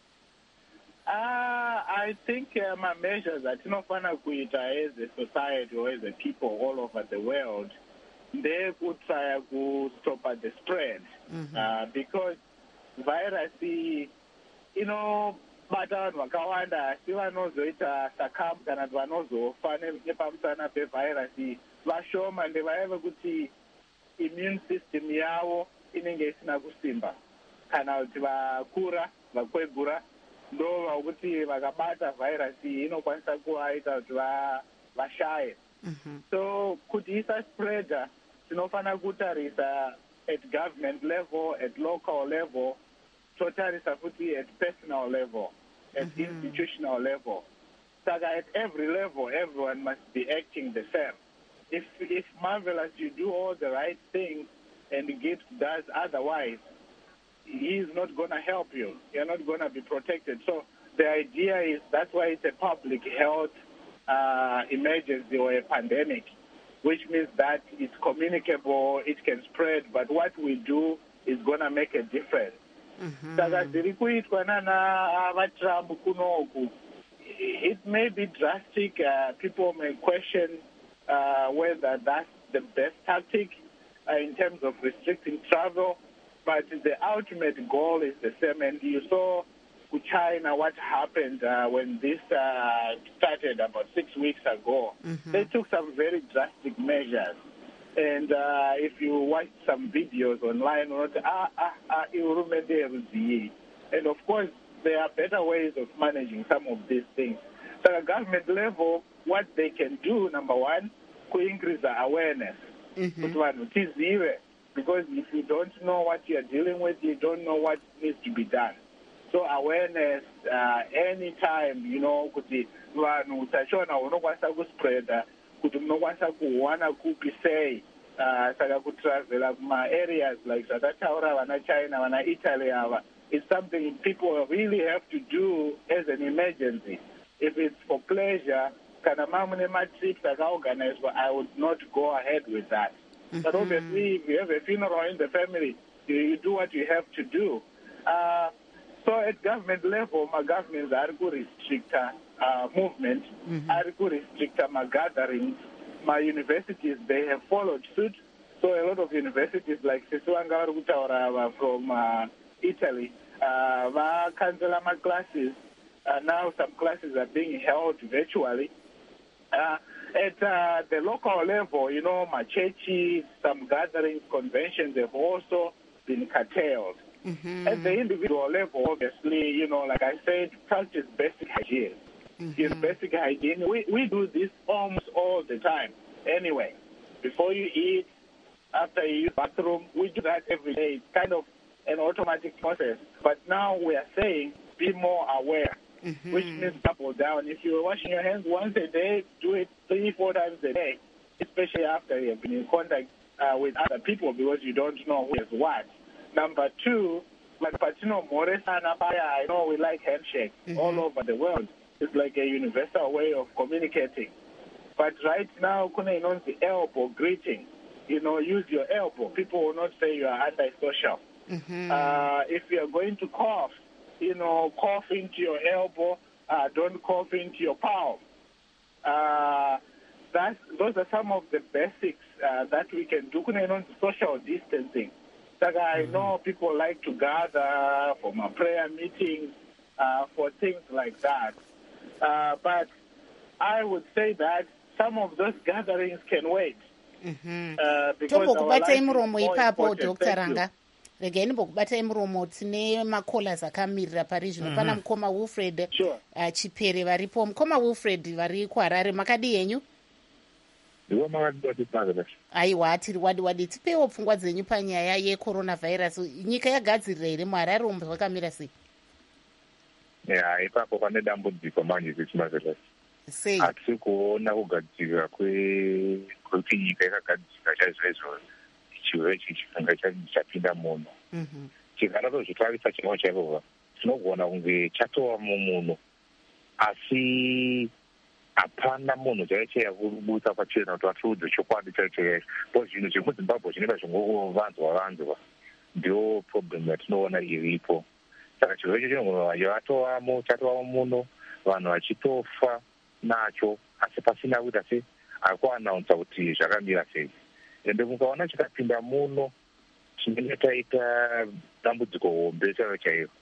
I think measures atinofana kuita as a society or as a people all over the world, they could try to stop at the spread. Mm-hmm. Because virus, bata vanhu vakawanda asi vanozoita succumb kana kuti vanozofa nepamusana pevhairasi vashoma ndevaya vekuti immune system yavo inenge isina kusimba kana kuti vakura vakwegura ndo vakuti vakabata vhairasi inokwanisa kuvaita kuti vashaye. So kuti isaspreada tinofanira kutarisa at government level, at local level, totarisa futi at personal level, at institutional level. Saka at every level, everyone must be acting the same. If Marvelous, you do all the right things and Gibbs does otherwise, he's not going to help you. You're not going to be protected. So the idea is that's why it's a public health emergency or a pandemic, which means that it's communicable, it can spread, but what we do is going to make a difference. Saka zviri kuitwa nana vaTrump kunoku, it may be drastic. People may question whether that's the best tactic in terms of restricting travel, but the ultimate goal is the same. And you saw with China what happened when this started about 6 weeks ago. They took some very drastic measures. And if you watch some videos online, and of course, there are better ways of managing some of these things. So at government level, what they can do, number one, to increase the awareness. Because if you don't know what you're dealing with, you don't know what needs to be done. So awareness, anytime, you know, kuti vanhu utachona unokwanisa kuspreada kuti munokwanisa kuwana kupi sei saka kutravela kuma-areas like zvakataura vana China, vana Italy ava, it's something people really have to do as an emergency. If it's for pleasure, kana mamune matrips akaorganized, I would not go ahead with that. But obviously, if you have a funeral in the family, you do what you have to do. So at government level, my governments are to restrict movement, are to restrict my gatherings. My universities, they have followed suit. So a lot of universities like Sisuanga Rutaura from Italy, cancel my classes. Now some classes are being held virtually. At the local level, you know, my churches, some gatherings, conventions have also been curtailed. At the individual level, obviously, you know, like I said, practice basic hygiene. Basic hygiene. We do this almost all the time. Anyway, before you eat, after you use the bathroom, we do that every day. It's kind of an automatic process. But now we are saying be more aware, which means double down. If you're washing your hands once a day, do it 3-4 times a day, especially after you have been in contact with other people because you don't know who has what. Number two, like Patino Moresana, I know we like handshakes all over the world. It's like a universal way of communicating. But right now, kuna inounce the elbow greeting. You know, use your elbow. People will not say you are antisocial. If you are going to cough, you know, cough into your elbow. Don't cough into your palm. Those are some of the basics that we can do. Kuna inounce social distancing. I know people like to gather for my prayer meetings, for things like that. But I would say that some of those gatherings can wait. Tombokubata imuromo ipapo Dr. Ranga. Regai ndimbokubata imuromo tine makolas akamirira pari zvino. Pana mukoma Wilfred Chipere varipo. Mukoma Wilfred vari kuHarare, makadi yenyu? Aiwa, tiri wadi tipewo pfungwa dzenyu panyaya yeCoronavirus. Nyika yagadzirira here muHarare umu zvakamira sei? Ipapo pane dambudziko manje seChimavela. Sei? Hatisi kuona kugadzirira kwekuti nyika yakagadzirira chaizvo chirwere ichi chikanga chapinda munhu. Chikanatozvitwavisa chimwe chaivo tinogona kunge chatova mumunhu asi hapana munhu chaichaya kubusa pachena kuti vatudze chokwadi chaichaya. Po zvinhu zvemuZimbabwe zvinenge zvingovanzwa ndio problem yatinoona iripo. Saka chirwere chinogona chatovamo muno, vanhu vachitofa nacho asi pasina kuita sei akuanaunsa kuti zvakamira sei. Ende mukaona chikapinda muno chinenge taita dambudziko hombe chaivo chaivo.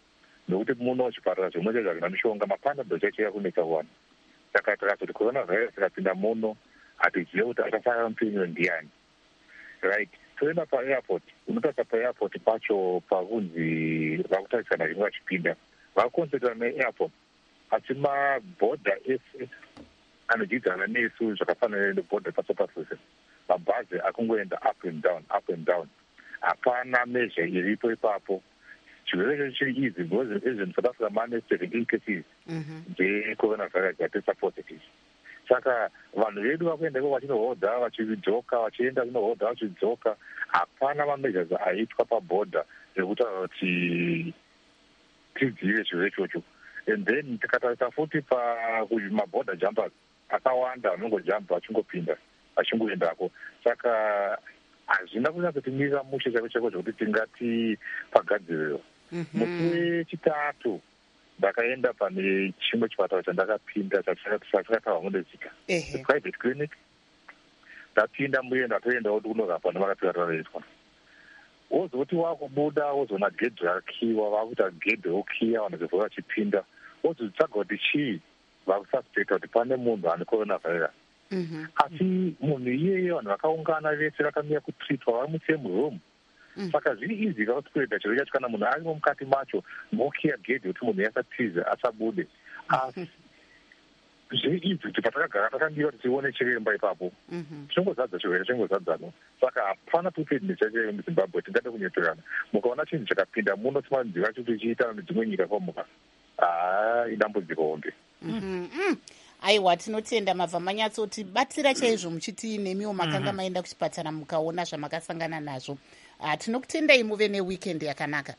nokuti muno chipatara zvimwe chezvo zvina mishonga mapanado chacheka kunetsa kuwana. Saka tikazoti coronavirus ikapinda muno hatizive kuti achafara mupinyo ndiani. Right, toenda paairport, unotarisa paairport pacho pakunzi vakutarisana zvimwe vachipinda vakonzerana neairport, asi mabhodha ese anodzidzana nesu zvakafanana nebhodha paSouth Africa. Mabhazi akungoenda up and down. Hapana mezha iripo ipapo. Chirwere chiri easy because in South Africa mane 17 cases dzecoronavirus yatesa positive. Saka vanhu vedu vakuendeko vachinohodha vachidzoka vachienda zvinohodha vachidzoka. Hapana mameasures aitwa pabhodha ekutaura kuti tidzive chirwere ichocho. And then tikatarisa futi mabhodha jumpers akawanda vanongojampa vachingopinda vachingoendako. Saka hazvina kunyatsotimira mushe chako chako zvokuti tingati pagadziriro. Musi wechitatu ndakaenda pane chimwe chipatara chandakapinda chatakataura mundezika private clinic. Ndapinda muenda toenda kuti kunorapwa nevarapika raraitwa. Wozoti wakubuda wozona gedhi rakiwa vakuita gedhi rokiya vanhu zevho vachipinda wozotsvaga kuti chii vakususpecta kuti pane munhu ane coronavirus. Asi munhu iyeye vanhu vakaungana vese vakamira kutreatwa vari musame room. Saka zviri easy kakuspureda chirwere chacho kana munhu arimo mukati macho mokiya gedhi kuti munhu asatize asabude. Asi zviri easy kuti patakagara takandira kuti tione chiremba ipapo chingozadza chirwere chingozadzano. Saka hapana preparedness chaiyo muZimbabwe tingade kunyeterana. Mukaona chinhu chakapinda muno timanziva kuti tichiita nedzimwe nyika kwamuka idambudziko hombe. Aiwa, tinotenda mabva manyatsotibatsira chaizvo muchiti nemiwo makanga maenda kuchipatara mukaona zvamakasangana nazvo. Tinokutendai muve neweekend yakanaka.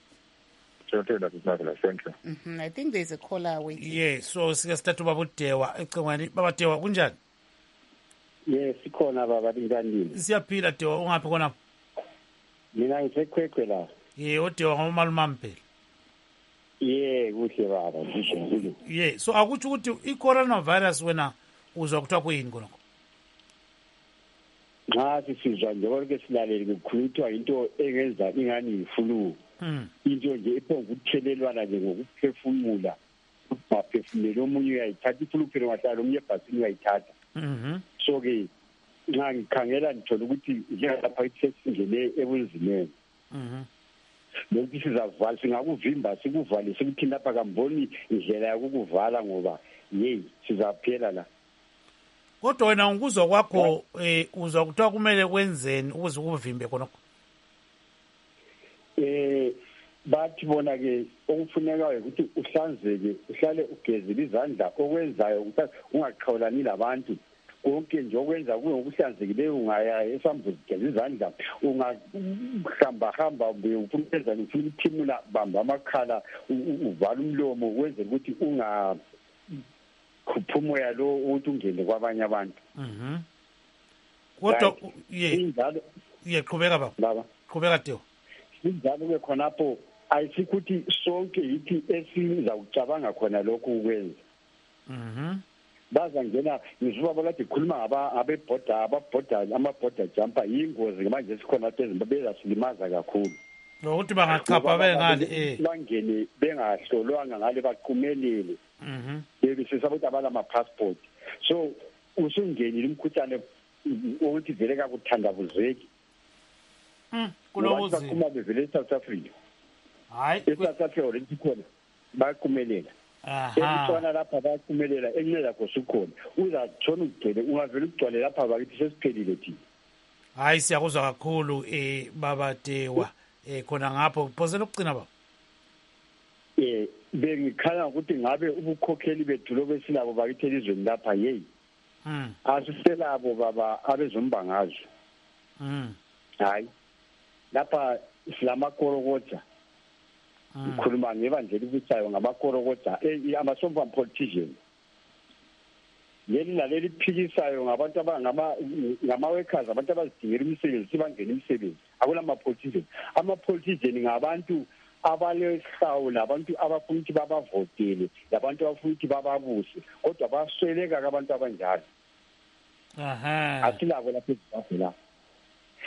Thank you. I think there's a caller waiting. Yeah, so sikasitatu babutewa ecengwani babatewa kunjani? Yes, sikhona baba ndingandini. Siyaphila Tewa, ungaphi kona? Mina ngisekhwekhwe la. Otewa ngomalumamphela. Kuhle baba, ngisho. So akutsho ukuthi i-coronavirus wena uzwa kuthiwa kuyini konako? Nxa sisizwa njengoba ke silaleli kukhulunywa into engenza ingani yiflu. Into nje iphonga ukuthelelwana nje ngokuphefumula. Ungaphefumuli omunye uyayithatha iflu phela ungahlala omunye ebhasini uyayithatha. So ke nxa ngikhangela ngithola ukuthi njengalapha sesingene ebunzimeni. Lokuthi sizavala singakuvimba sikuvale sikuthi lapha kamboni indlela yokukuvala ngoba sizaphela la. Kodwa wena ngikuzwa kwakho uzwa kuthiwa kumele kwenzeni ukuze ukuvimbe khonokho? Bathi bona ke okufunekayo ukuthi uhlanzeke uhlale ugezile izandla okwenzayo ukuthi ungaqhawulani labantu. Konke nje okwenza kube ngokuhlanzekileyo ungaya esambuzi geza izandla ungahamba ufuna ukuthimula bamba amakhala uvala umlomo ukwenzela ukuthi ungakhuphumuya lo ukuthi ungene kwabanye abantu. Kodwa qhubeka baba. Qhubeka Tewa. Sinjalo ke khonapho ayisikuthi sonke yithi esizawucabanga khona lokho ukwenza. Baza ngena ngizuba bakade khuluma amabhoda jumper yingozi manje sikhona eZimbabwe bezasilimaza kakhulu. Nokuthi bangachapha bengani bangene bengahlolwanga ngale baqumelele. Besisabona abala ama passport. So usungenile umkhuhlane ukuthi vele kakuthandabuzeki. Kulokuzi kuma bevele South Africa. Hayi, South Africa already khona baqumelela. Elisona lapha bayaphumelela encela kosukhona uzathola ugcwele ungavela ugcwale lapha bakithi sesiphelile thina. Hayi siyakuzwa kakhulu baba Tewa khona ngapho phosela ukucina baba. Bengikhala ukuthi ngabe ubukhokheli bethu lobesilabo bakithi elizweni lapha asiselabo baba abezombangazwe. Hayi lapha silamakorokoja. Ukhuluma ngebandlela ukuthi ngamakorokoja amasomva politician. Leli laleli philisayo ngabantu ngama-workers abantu abazidingela imisebenzi sibangena imisebenzi akulama politician. Ama-politician ngabantu abalesawu labantu abafuna ukuthi babavotele labantu abafuna ukuthi bababuse kodwa basweleka abantu abanjalo. Asilabo lapha eZimbabwe la.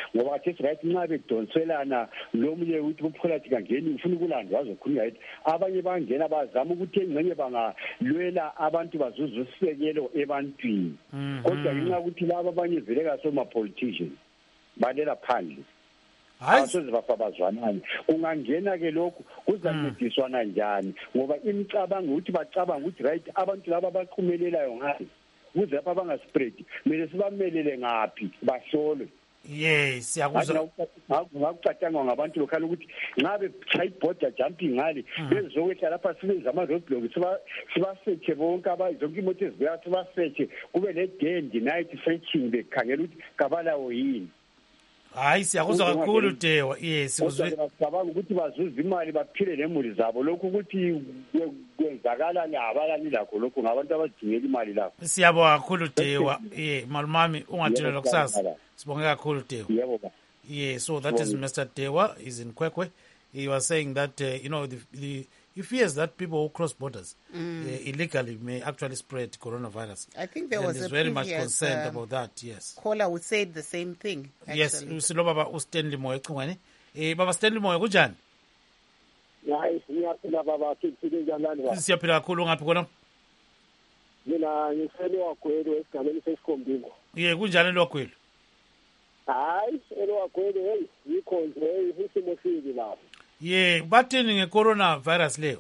ngoba kathesi right nxa bedonselana lo munye ukuthi umphakathi kangeni ufuna ukulandwa wazokhulunywa yithi abanye bangena bazama ukuthi engxenye bangalwela abantu bazuza usekelo ebantwini kodwa ngenxa ukuthi laba abanye vele kasoma-politicians balela phandle abasoze bafabazwanani kungangena-ke lokhu kuzancediswana njani ngoba imicabango ukuthi bacabanga ukuthi right abantu laba abaqhumelelayo ngani kuze lapha bangaspreadi kumele sibamelele ngaphi bahlolwe yes siyakuzwa ngakucatshangwa ngabantu lokhana ukuthi nxa betshaya ibhoda jumping ngale bezokwehla lapha sibenza ama-roadblock sibasetshe bonke zonke imoto ezibuya sibasetshe kube le-day and night searching bekhangela ukuthi kabalawo yini. Hayi siyakuzwa kakhulu Dewa. Yes ngicabanga ukuthi bazuza imali baphile nemuli zabo lokhu ukuthi kwenzakala nabalani lakho lokhu ngabantu abadingela imali lapho. Siyabonga kakhulu Dewa. Malumami ungathela kusasa. Sibonge kakhulu Dewa. Yebo. Yeah, so that is Mr. Dewa. He's in Kwekwe. He was saying that he fears that people who cross borders illegally may actually spread coronavirus. I think there was a very much concerned about that. Yes, caller who said the same thing. Actually. Yes, usilo baba uStanley Moyo echungwane. Baba Stanley Moyo kunjani? Hayi siyaphila baba siphile kanjani baba? Siyaphila kakhulu ngaphi khona? Mina ngisele waGwelo esigabeni seSikombingo. Kunjani loGwelo? Hayi elwaGwelo yikho nje isimo sibi lapho. Bathini nge-coronavirus leyo?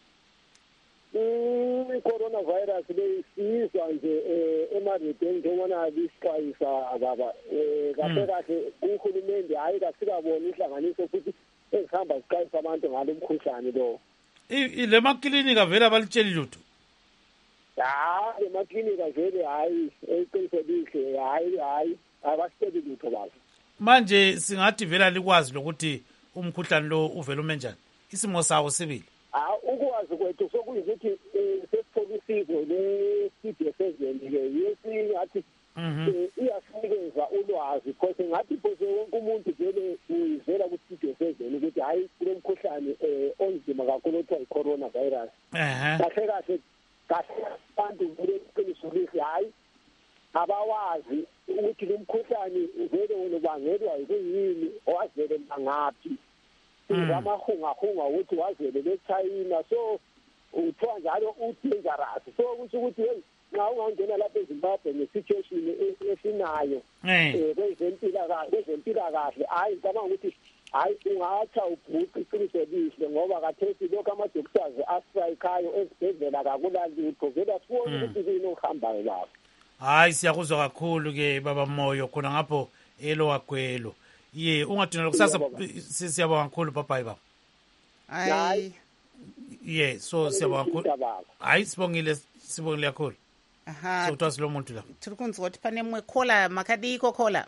I-coronavirus leyo isizwa nje emaredeni njengobona lisixwayisa baba. Kahle kahle uhulumende hayi kasikaboni ihlanganiso futhi ezihamba zixwayisa abantu ngalo mkhuhlane lo. Le maklinika vele abalitsheli lutho? Le maklinika vele hayi eqinisekile hayi abasitsheli lutho baba. Manje singathi vele likwazi lokuthi umkhuhlane lo uvela umenjani isimo sawo sibili ukwazi kwethu sokuyithi sesithola usizo le-CDS-7 ke yesingathi iyasinikeza ulwazi because ngathi phose wonke umuntu vele uyivela ku-CDS-7 ukuthi hayi kulo mkhuhlane onzima kakhulu othiwa yi-coronavirus kahle abantu vele qinisolihle hayi abawazi ukuthi lo mkhuhlane vele ubangelwa yikuyini owazele mangaphi amahungahunga ukuthi wazele leChina so uthiwa njalo udangerous so kusho ukuthi nxa ungangena lapha eZimbabwe nge-situation esinayo kwezempilakahle hayi ngicabanga ukuthi hayi ungatsha ubhuqe iqiniso lihle ngoba kathesi lokhu ama-doctors astrayikhayo ezibhedlela kakulalutho vele asiboni ukuthi kuyini okuhambayo lapho. Hayi siyakuzwa kakhulu-ke baba Moyo khona ngapho eloWagwelo. Ungadinela kusasa siyabonga kakhulu papayi baba. Hayi. So siyabonga kakhulu. Hayi sibongile kakhulu. So utwasi lo muntu la. Tiri kunzwa kuti pane mumwe khola makadiko khola.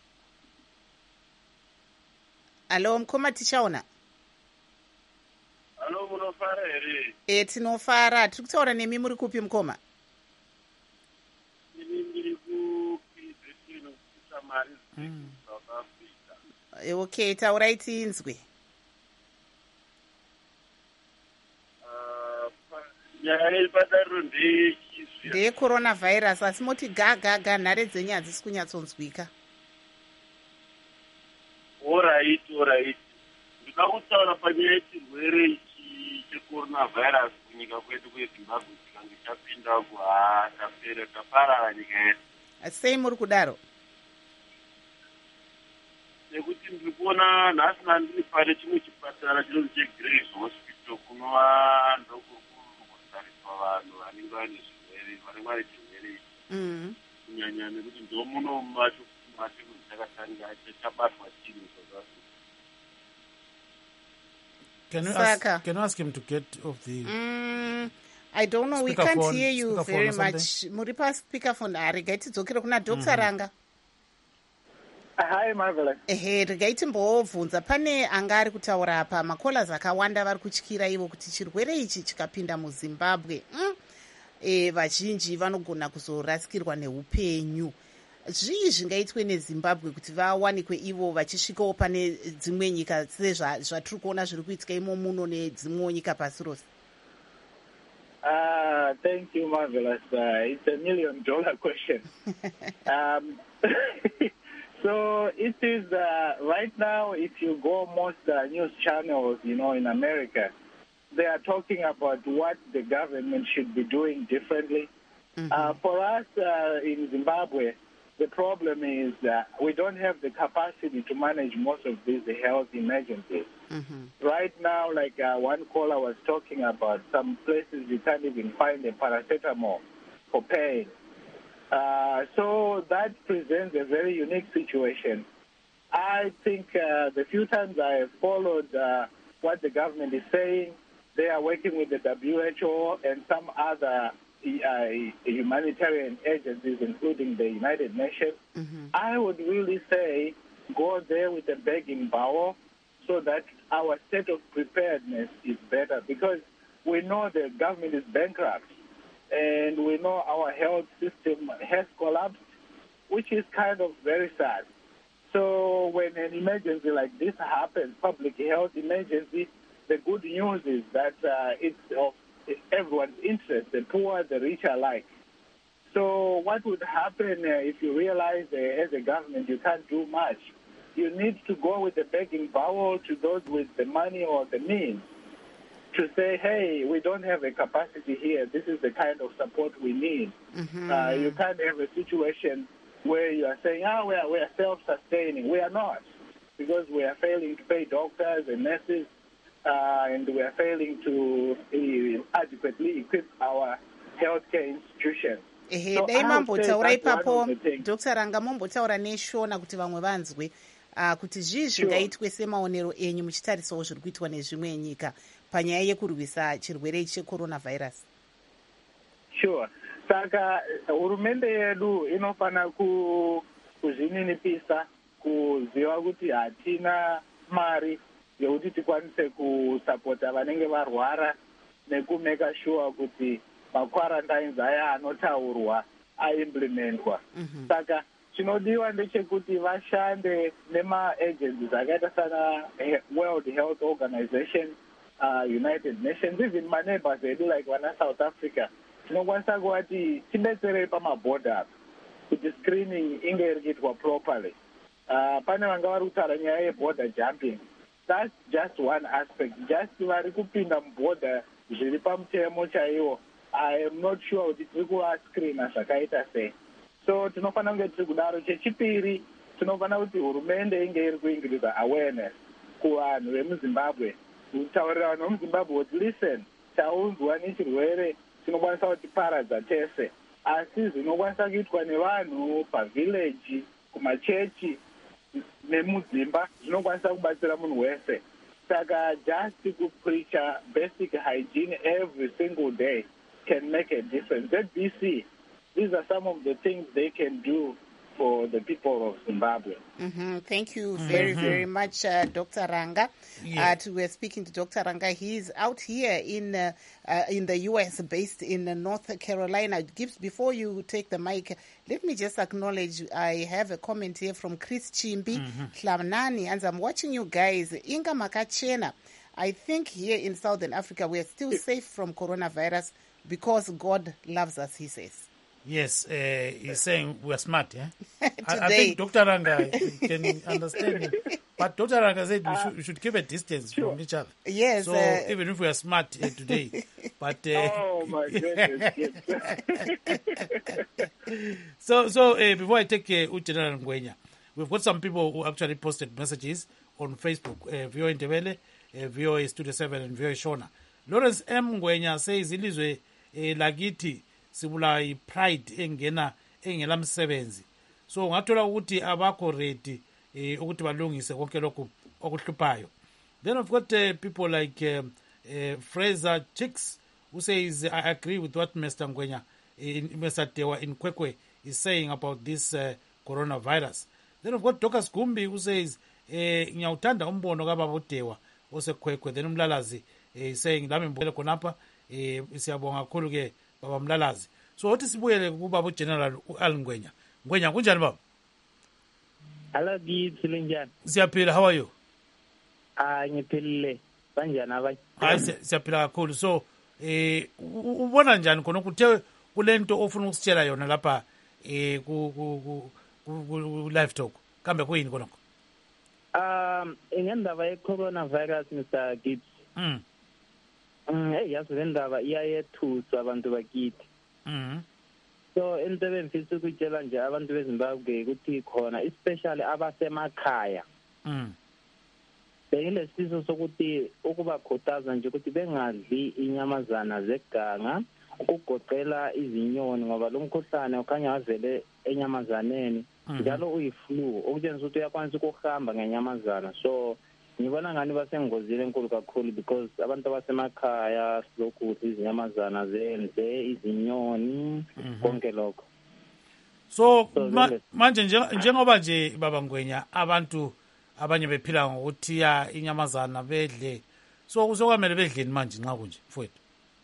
Alo mkhoma tichaona. Alo munofara here. Tinofara. Tiri kutaura nemi muri kupi mkhoma? Okay, taurai tinzwe. Ndeye-coronavirus asi moti gaga nhare dzenyu hadzisi kunyatsonzwika. Alright. Ndinoda kutaura panyaya yechirwere ichi checoronavirus kunyika kwedu kweZimbabwe chikange chapinda chaparara nyika yedu. Sei muri kudaro? Nekuti ndiri kuona nhasi ndiri pane chimwe chipatara chinonzi cheGrace Hospital kunova ndokutariswa vanhu vanenge vane zvirwere vanenge vane chirwere ichi kunyanya nekuti ndo muno macho kuti chakatanga chabatwa chinhu zvazvasi. Can you ask him to get off the I don't know, we can't hear you very much. Muri pa speakerphone regai tidzokere kuna Dr. Ranga. Hi Marvelous. Regai timbobvunza pane anga ari kutaura apa makolas akawanda vari kutyira ivo kuti chirwere ichi chikapinda muZimbabwe vazhinji vanogona kuzorasikirwa neupenyu. Zvii zvingaitwe neZimbabwe kuti vawanikwe ivo vachisvikawo pane dzimwe nyika sezvatiri kuona zviri kuitika imo muno nedzimwewo nyika pasi rose? Thank you, Marvelous. It's $1 million question. So it is right now, if you go most news channels, in America, they are talking about what the government should be doing differently. For us in Zimbabwe, the problem is that we don't have the capacity to manage most of these health emergencies. Right now, like one caller was talking about, some places you can't even find a paracetamol for pain. So that presents a very unique situation. I think the few times I have followed what the government is saying, they are working with the WHO and some other humanitarian agencies, including the United Nations. I would really say go there with a begging bowl so that our state of preparedness is better, because we know the government is bankrupt and we know our health system has collapsed, which is kind of very sad. So when an emergency like this happens, public health emergency, the good news is that it's of everyone's interest, the poor, the rich alike. So what would happen if you realize as a government you can't do much? You need to go with a begging bowl to those with the money or the means to say, hey, we don't have a capacity here. This is the kind of support we need. You can't have a situation where you are saying, we are self-sustaining. We are not, because we are failing to pay doctors and nurses, and we are failing to adequately equip our healthcare institutions. Dai mambotaura ipapo Dr. Ranga, mambotaura neshona kuti vamwe vanzwe kuti zvii zvingaitwe semaonero enyu muchitarisawo zviri kuitwa nezvimwe nyika panyaya yekurwisa chirwere checoronavirus. Sure. Saka hurumende yedu inofana kuzvininipisa, kuziva kuti hatina mari yekuti tikwanise kusapota vanenge varwara nekumeka sure kuti makwarantines aya anotaurwa aimplementwa. Saka chinodiwa ndechekuti vashande nema-agencies akaita sana World Health Organization, United Nations, even maneighbors edu like vana South Africa, tinokwanisa kuvati tibetserei pamabhodha kuti screening inge iri kuitwa properly. Pane vanga vari kutaura nyaya yeborder jumping. That's just one aspect. Just vari kupinda mubhodha zviri pamutemo chaiwo, I am not sure kuti tiri kuvascreena zvakaita sei. So tinofana kunge tiri kudaro. Chechipiri, tinofana kuti hurumende inge iri kuingiriza awareness kuvanhu vemuzimbabwe, kutaurira vanhu vemuzimbabwe kuti listen, taunzwa nechirwere chinokwanisa kutiparadza tese, asi zvinokwanisa kuitwa nevanhu pavhileji, kumachechi nemudzimba zvinokwanisa kubatsira munhu wese. Saka just kupreacha basic hygiene every single day can make a difference. ZBC, these are some of the things they can do for the people of Zimbabwe. Thank you very, very much, Dr. Ranga. We're speaking to Dr. Ranga. He's out here in the U.S., based in North Carolina. Before you take the mic, let me just acknowledge, I have a comment here from Chris Chimbi, Hlamnani, and I'm watching you guys. Inga Makachena, I think here in Southern Africa, we're still safe from coronavirus because God loves us, he says. Yes, he's saying we're smart, yeah? I think Dr. Ranga can understand him. But Dr. Ranga said we should keep a distance from each other. Yes. So even if we are smart today. But oh, my goodness. So before I take General Ngwenya, we've got some people who actually posted messages on Facebook. VOA Ndebele, VOA Studio 7, and VOA Shona. Lawrence M. Ngwenya says, ilizwe lagiti sibula i-pride engela msebenzi, so ungathola ukuthi abakho ready ukuthi balungise konke lokhu okuhluphayo. Then we've got people like Fraser Chicks, who says, I agree with what Mr. Ngwenya, Mr. Dewa in Kwekwe is saying about this coronavirus. Then we've got Dokas Gumbi, who says, ngiyawuthanda umbono kababa Dewa osekwekwe. Then umlalazi is saying, lami mbele konapa, siyabonga kakhulu ke baba Mlalazi. So what is sibuyele kubaba General Ngwenya. Ngwenya kunjani baba? Hello Githi linjani? Siyaphila, how are you? Ngiphilile. Kanjani abayi? Siyaphila kakhulu. So ubona njani khona ukuthe kulento ofuna ukusitshela yona lapha ku live talk? kambe kuyini konoko? Ngendaba ye-coronavirus, Mr. Gibbs. Hey, yazi le ndaba iyayethusa abantu bakithi. So into ebengifisa ukutshela nje abantu beZimbabwe ukuthi khona especially abasemakhaya. Benginesifiso sokuthi ukubakhuthaza nje ukuthi bengadli inyamazana zeganga, ukugoqela izinyoni ngoba lo mkhuhlane ukhanya wavele enyamazaneni njalo uyiflu okutshengisa ukuthi uyakwanisa ukuhamba ngenyamazana. So ngibona ngani basengozini enkulu kakhulu because abantu abasemakhaya silokhu izinyamazana zenze izinyoni konke lokho. So manje njengoba nje baba Ngwenya abantu abanye bephila ngokuthiya inyamazana bedle, so kuzokwamele bedleni manje nxa kunje mfowethu?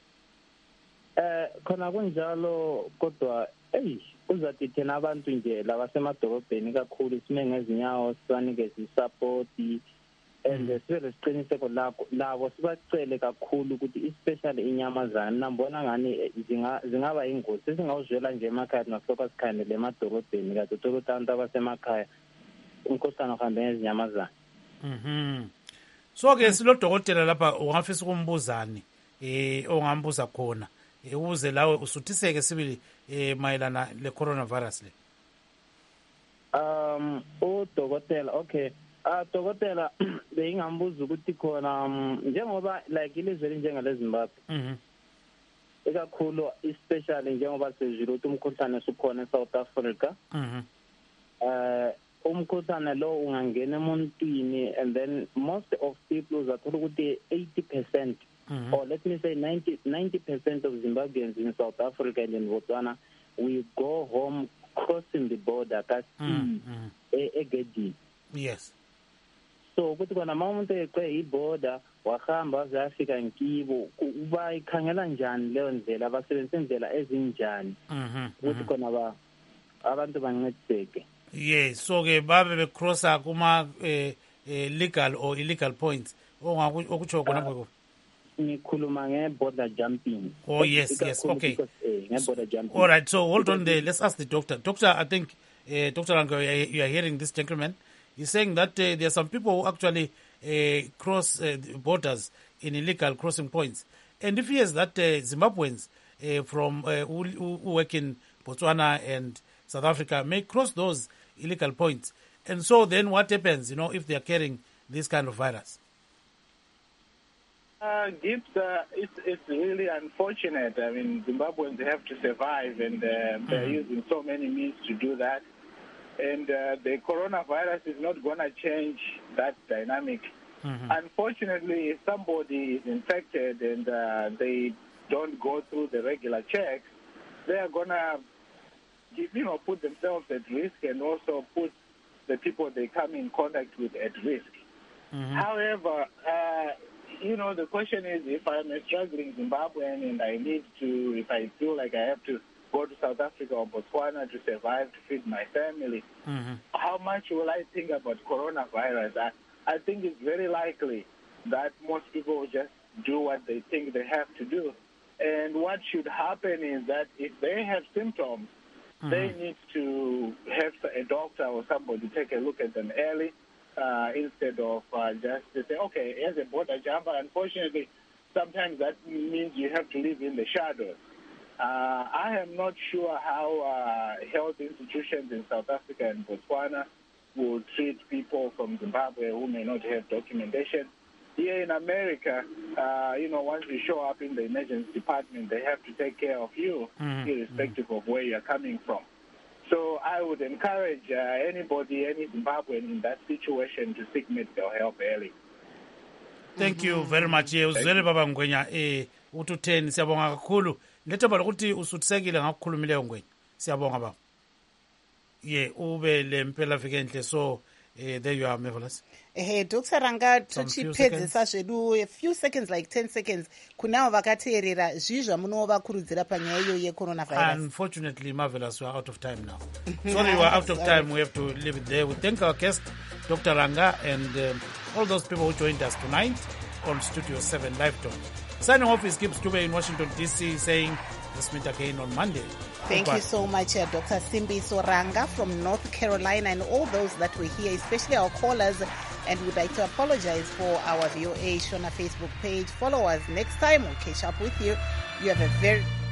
Khona kunjalo kodwa uzathi thina abantu nje labasemadolobheni kakhulu sime ngezinyawo sibanikeze isapoti and sibe lesiqiniseko labo sibacele kakhulu ukuthi especially inyamazana nambona ngani zingaba ingozi sesingawuzwela nje emakhaya nasoka sikhandele emadolobheni kade uthola ukuthi abantu abasemakhaya umkhuhlane uhambe ngezinyamazana. So ke silodokotela lapha ungafisa ukumbuzani ongambuza khona ukuze lawe usuthiseke sibili mayelana le coronavirus le? Udokotela okay. Dokotela bengingambuza ukuthi khona njengoba like ilizwe linjengale Zimbabwe ikakhulu especially njengoba sezwile ukuthi umkhuhlane usukhona eSouth Africa. Umkhuhlane lo ungangena emuntwini and then most of people uzathola ukuthi 80% or let me say 90% of Zimbabweans in South Africa and in Botswana we go home crossing the border egedini. Yes. So ukuthi kona umuntu eqe iborder wahamba wazafika nkibo ubayikhangela njani leyo ndlela abasebenzisa indlela ezinjani ukuthi kona abantu bancediseke? Yes, so ke babe becrossa kuma legal or illegal points okutsho khona ngoko. Ngikhuluma nge-border jumping. Oh yes, okay. Nge-border jumping. All right, so hold on there. Let's ask the doctor. Doctor, I think Dr. Ranga, you are hearing this gentleman. He's saying that there are some people who actually cross borders in illegal crossing points. And if he hears that Zimbabweans from who work in Botswana and South Africa may cross those illegal points, and so then what happens, if they are carrying this kind of virus? Gibbs, it's really unfortunate. I mean, Zimbabweans have to survive, and they're using so many means to do that. And the coronavirus is not going to change that dynamic. Unfortunately, if somebody is infected and they don't go through the regular checks, they are going to, put themselves at risk and also put the people they come in contact with at risk. However, the question is, if I'm a struggling Zimbabwean and if I feel like I have to go to South Africa or Botswana to survive, to feed my family, how much will I think about coronavirus? I think it's very likely that most people will just do what they think they have to do. And what should happen is that if they have symptoms, they need to have a doctor or somebody take a look at them early instead of just to say, okay, here's a border jumper. Unfortunately, sometimes that means you have to live in the shadows. I am not sure how health institutions in South Africa and Botswana will treat people from Zimbabwe who may not have documentation. Here in America, once you show up in the emergency department, they have to take care of you, irrespective of where you're coming from. So I would encourage any Zimbabwean in that situation to seek medical help early. Thank you very much. Uzwele baba Ngwenya ututheni siyabonga kakhulu. Lethemba lokuthi usuthisekile ngakukhulumileyo Ngwenya. Siyabonga baba. Ube le mpela viki enhle, so there you are, Marvelous. Dr. Ranga, tochipedzisa zvedu a few seconds, like 10 seconds, kunavo vakateerera zvizva munovakurudzira panyaya iyo yecoronavirus. Unfortunately, Marvelous, we are out of time now. Sorry, we are out of time. We have to leave it there. We thank our guest, Dr. Ranga, and all those people who joined us tonight on Studio 7 Live Talk. Signing off is Gibbs Dube in Washington, D.C., saying let's meet again on Monday. Thank you so much, Dr. Simbi Soranga from North Carolina, and all those that were here, especially our callers. And we'd like to apologize for our VOA Shona Facebook page. Follow us next time. We'll catch up with you. You have a very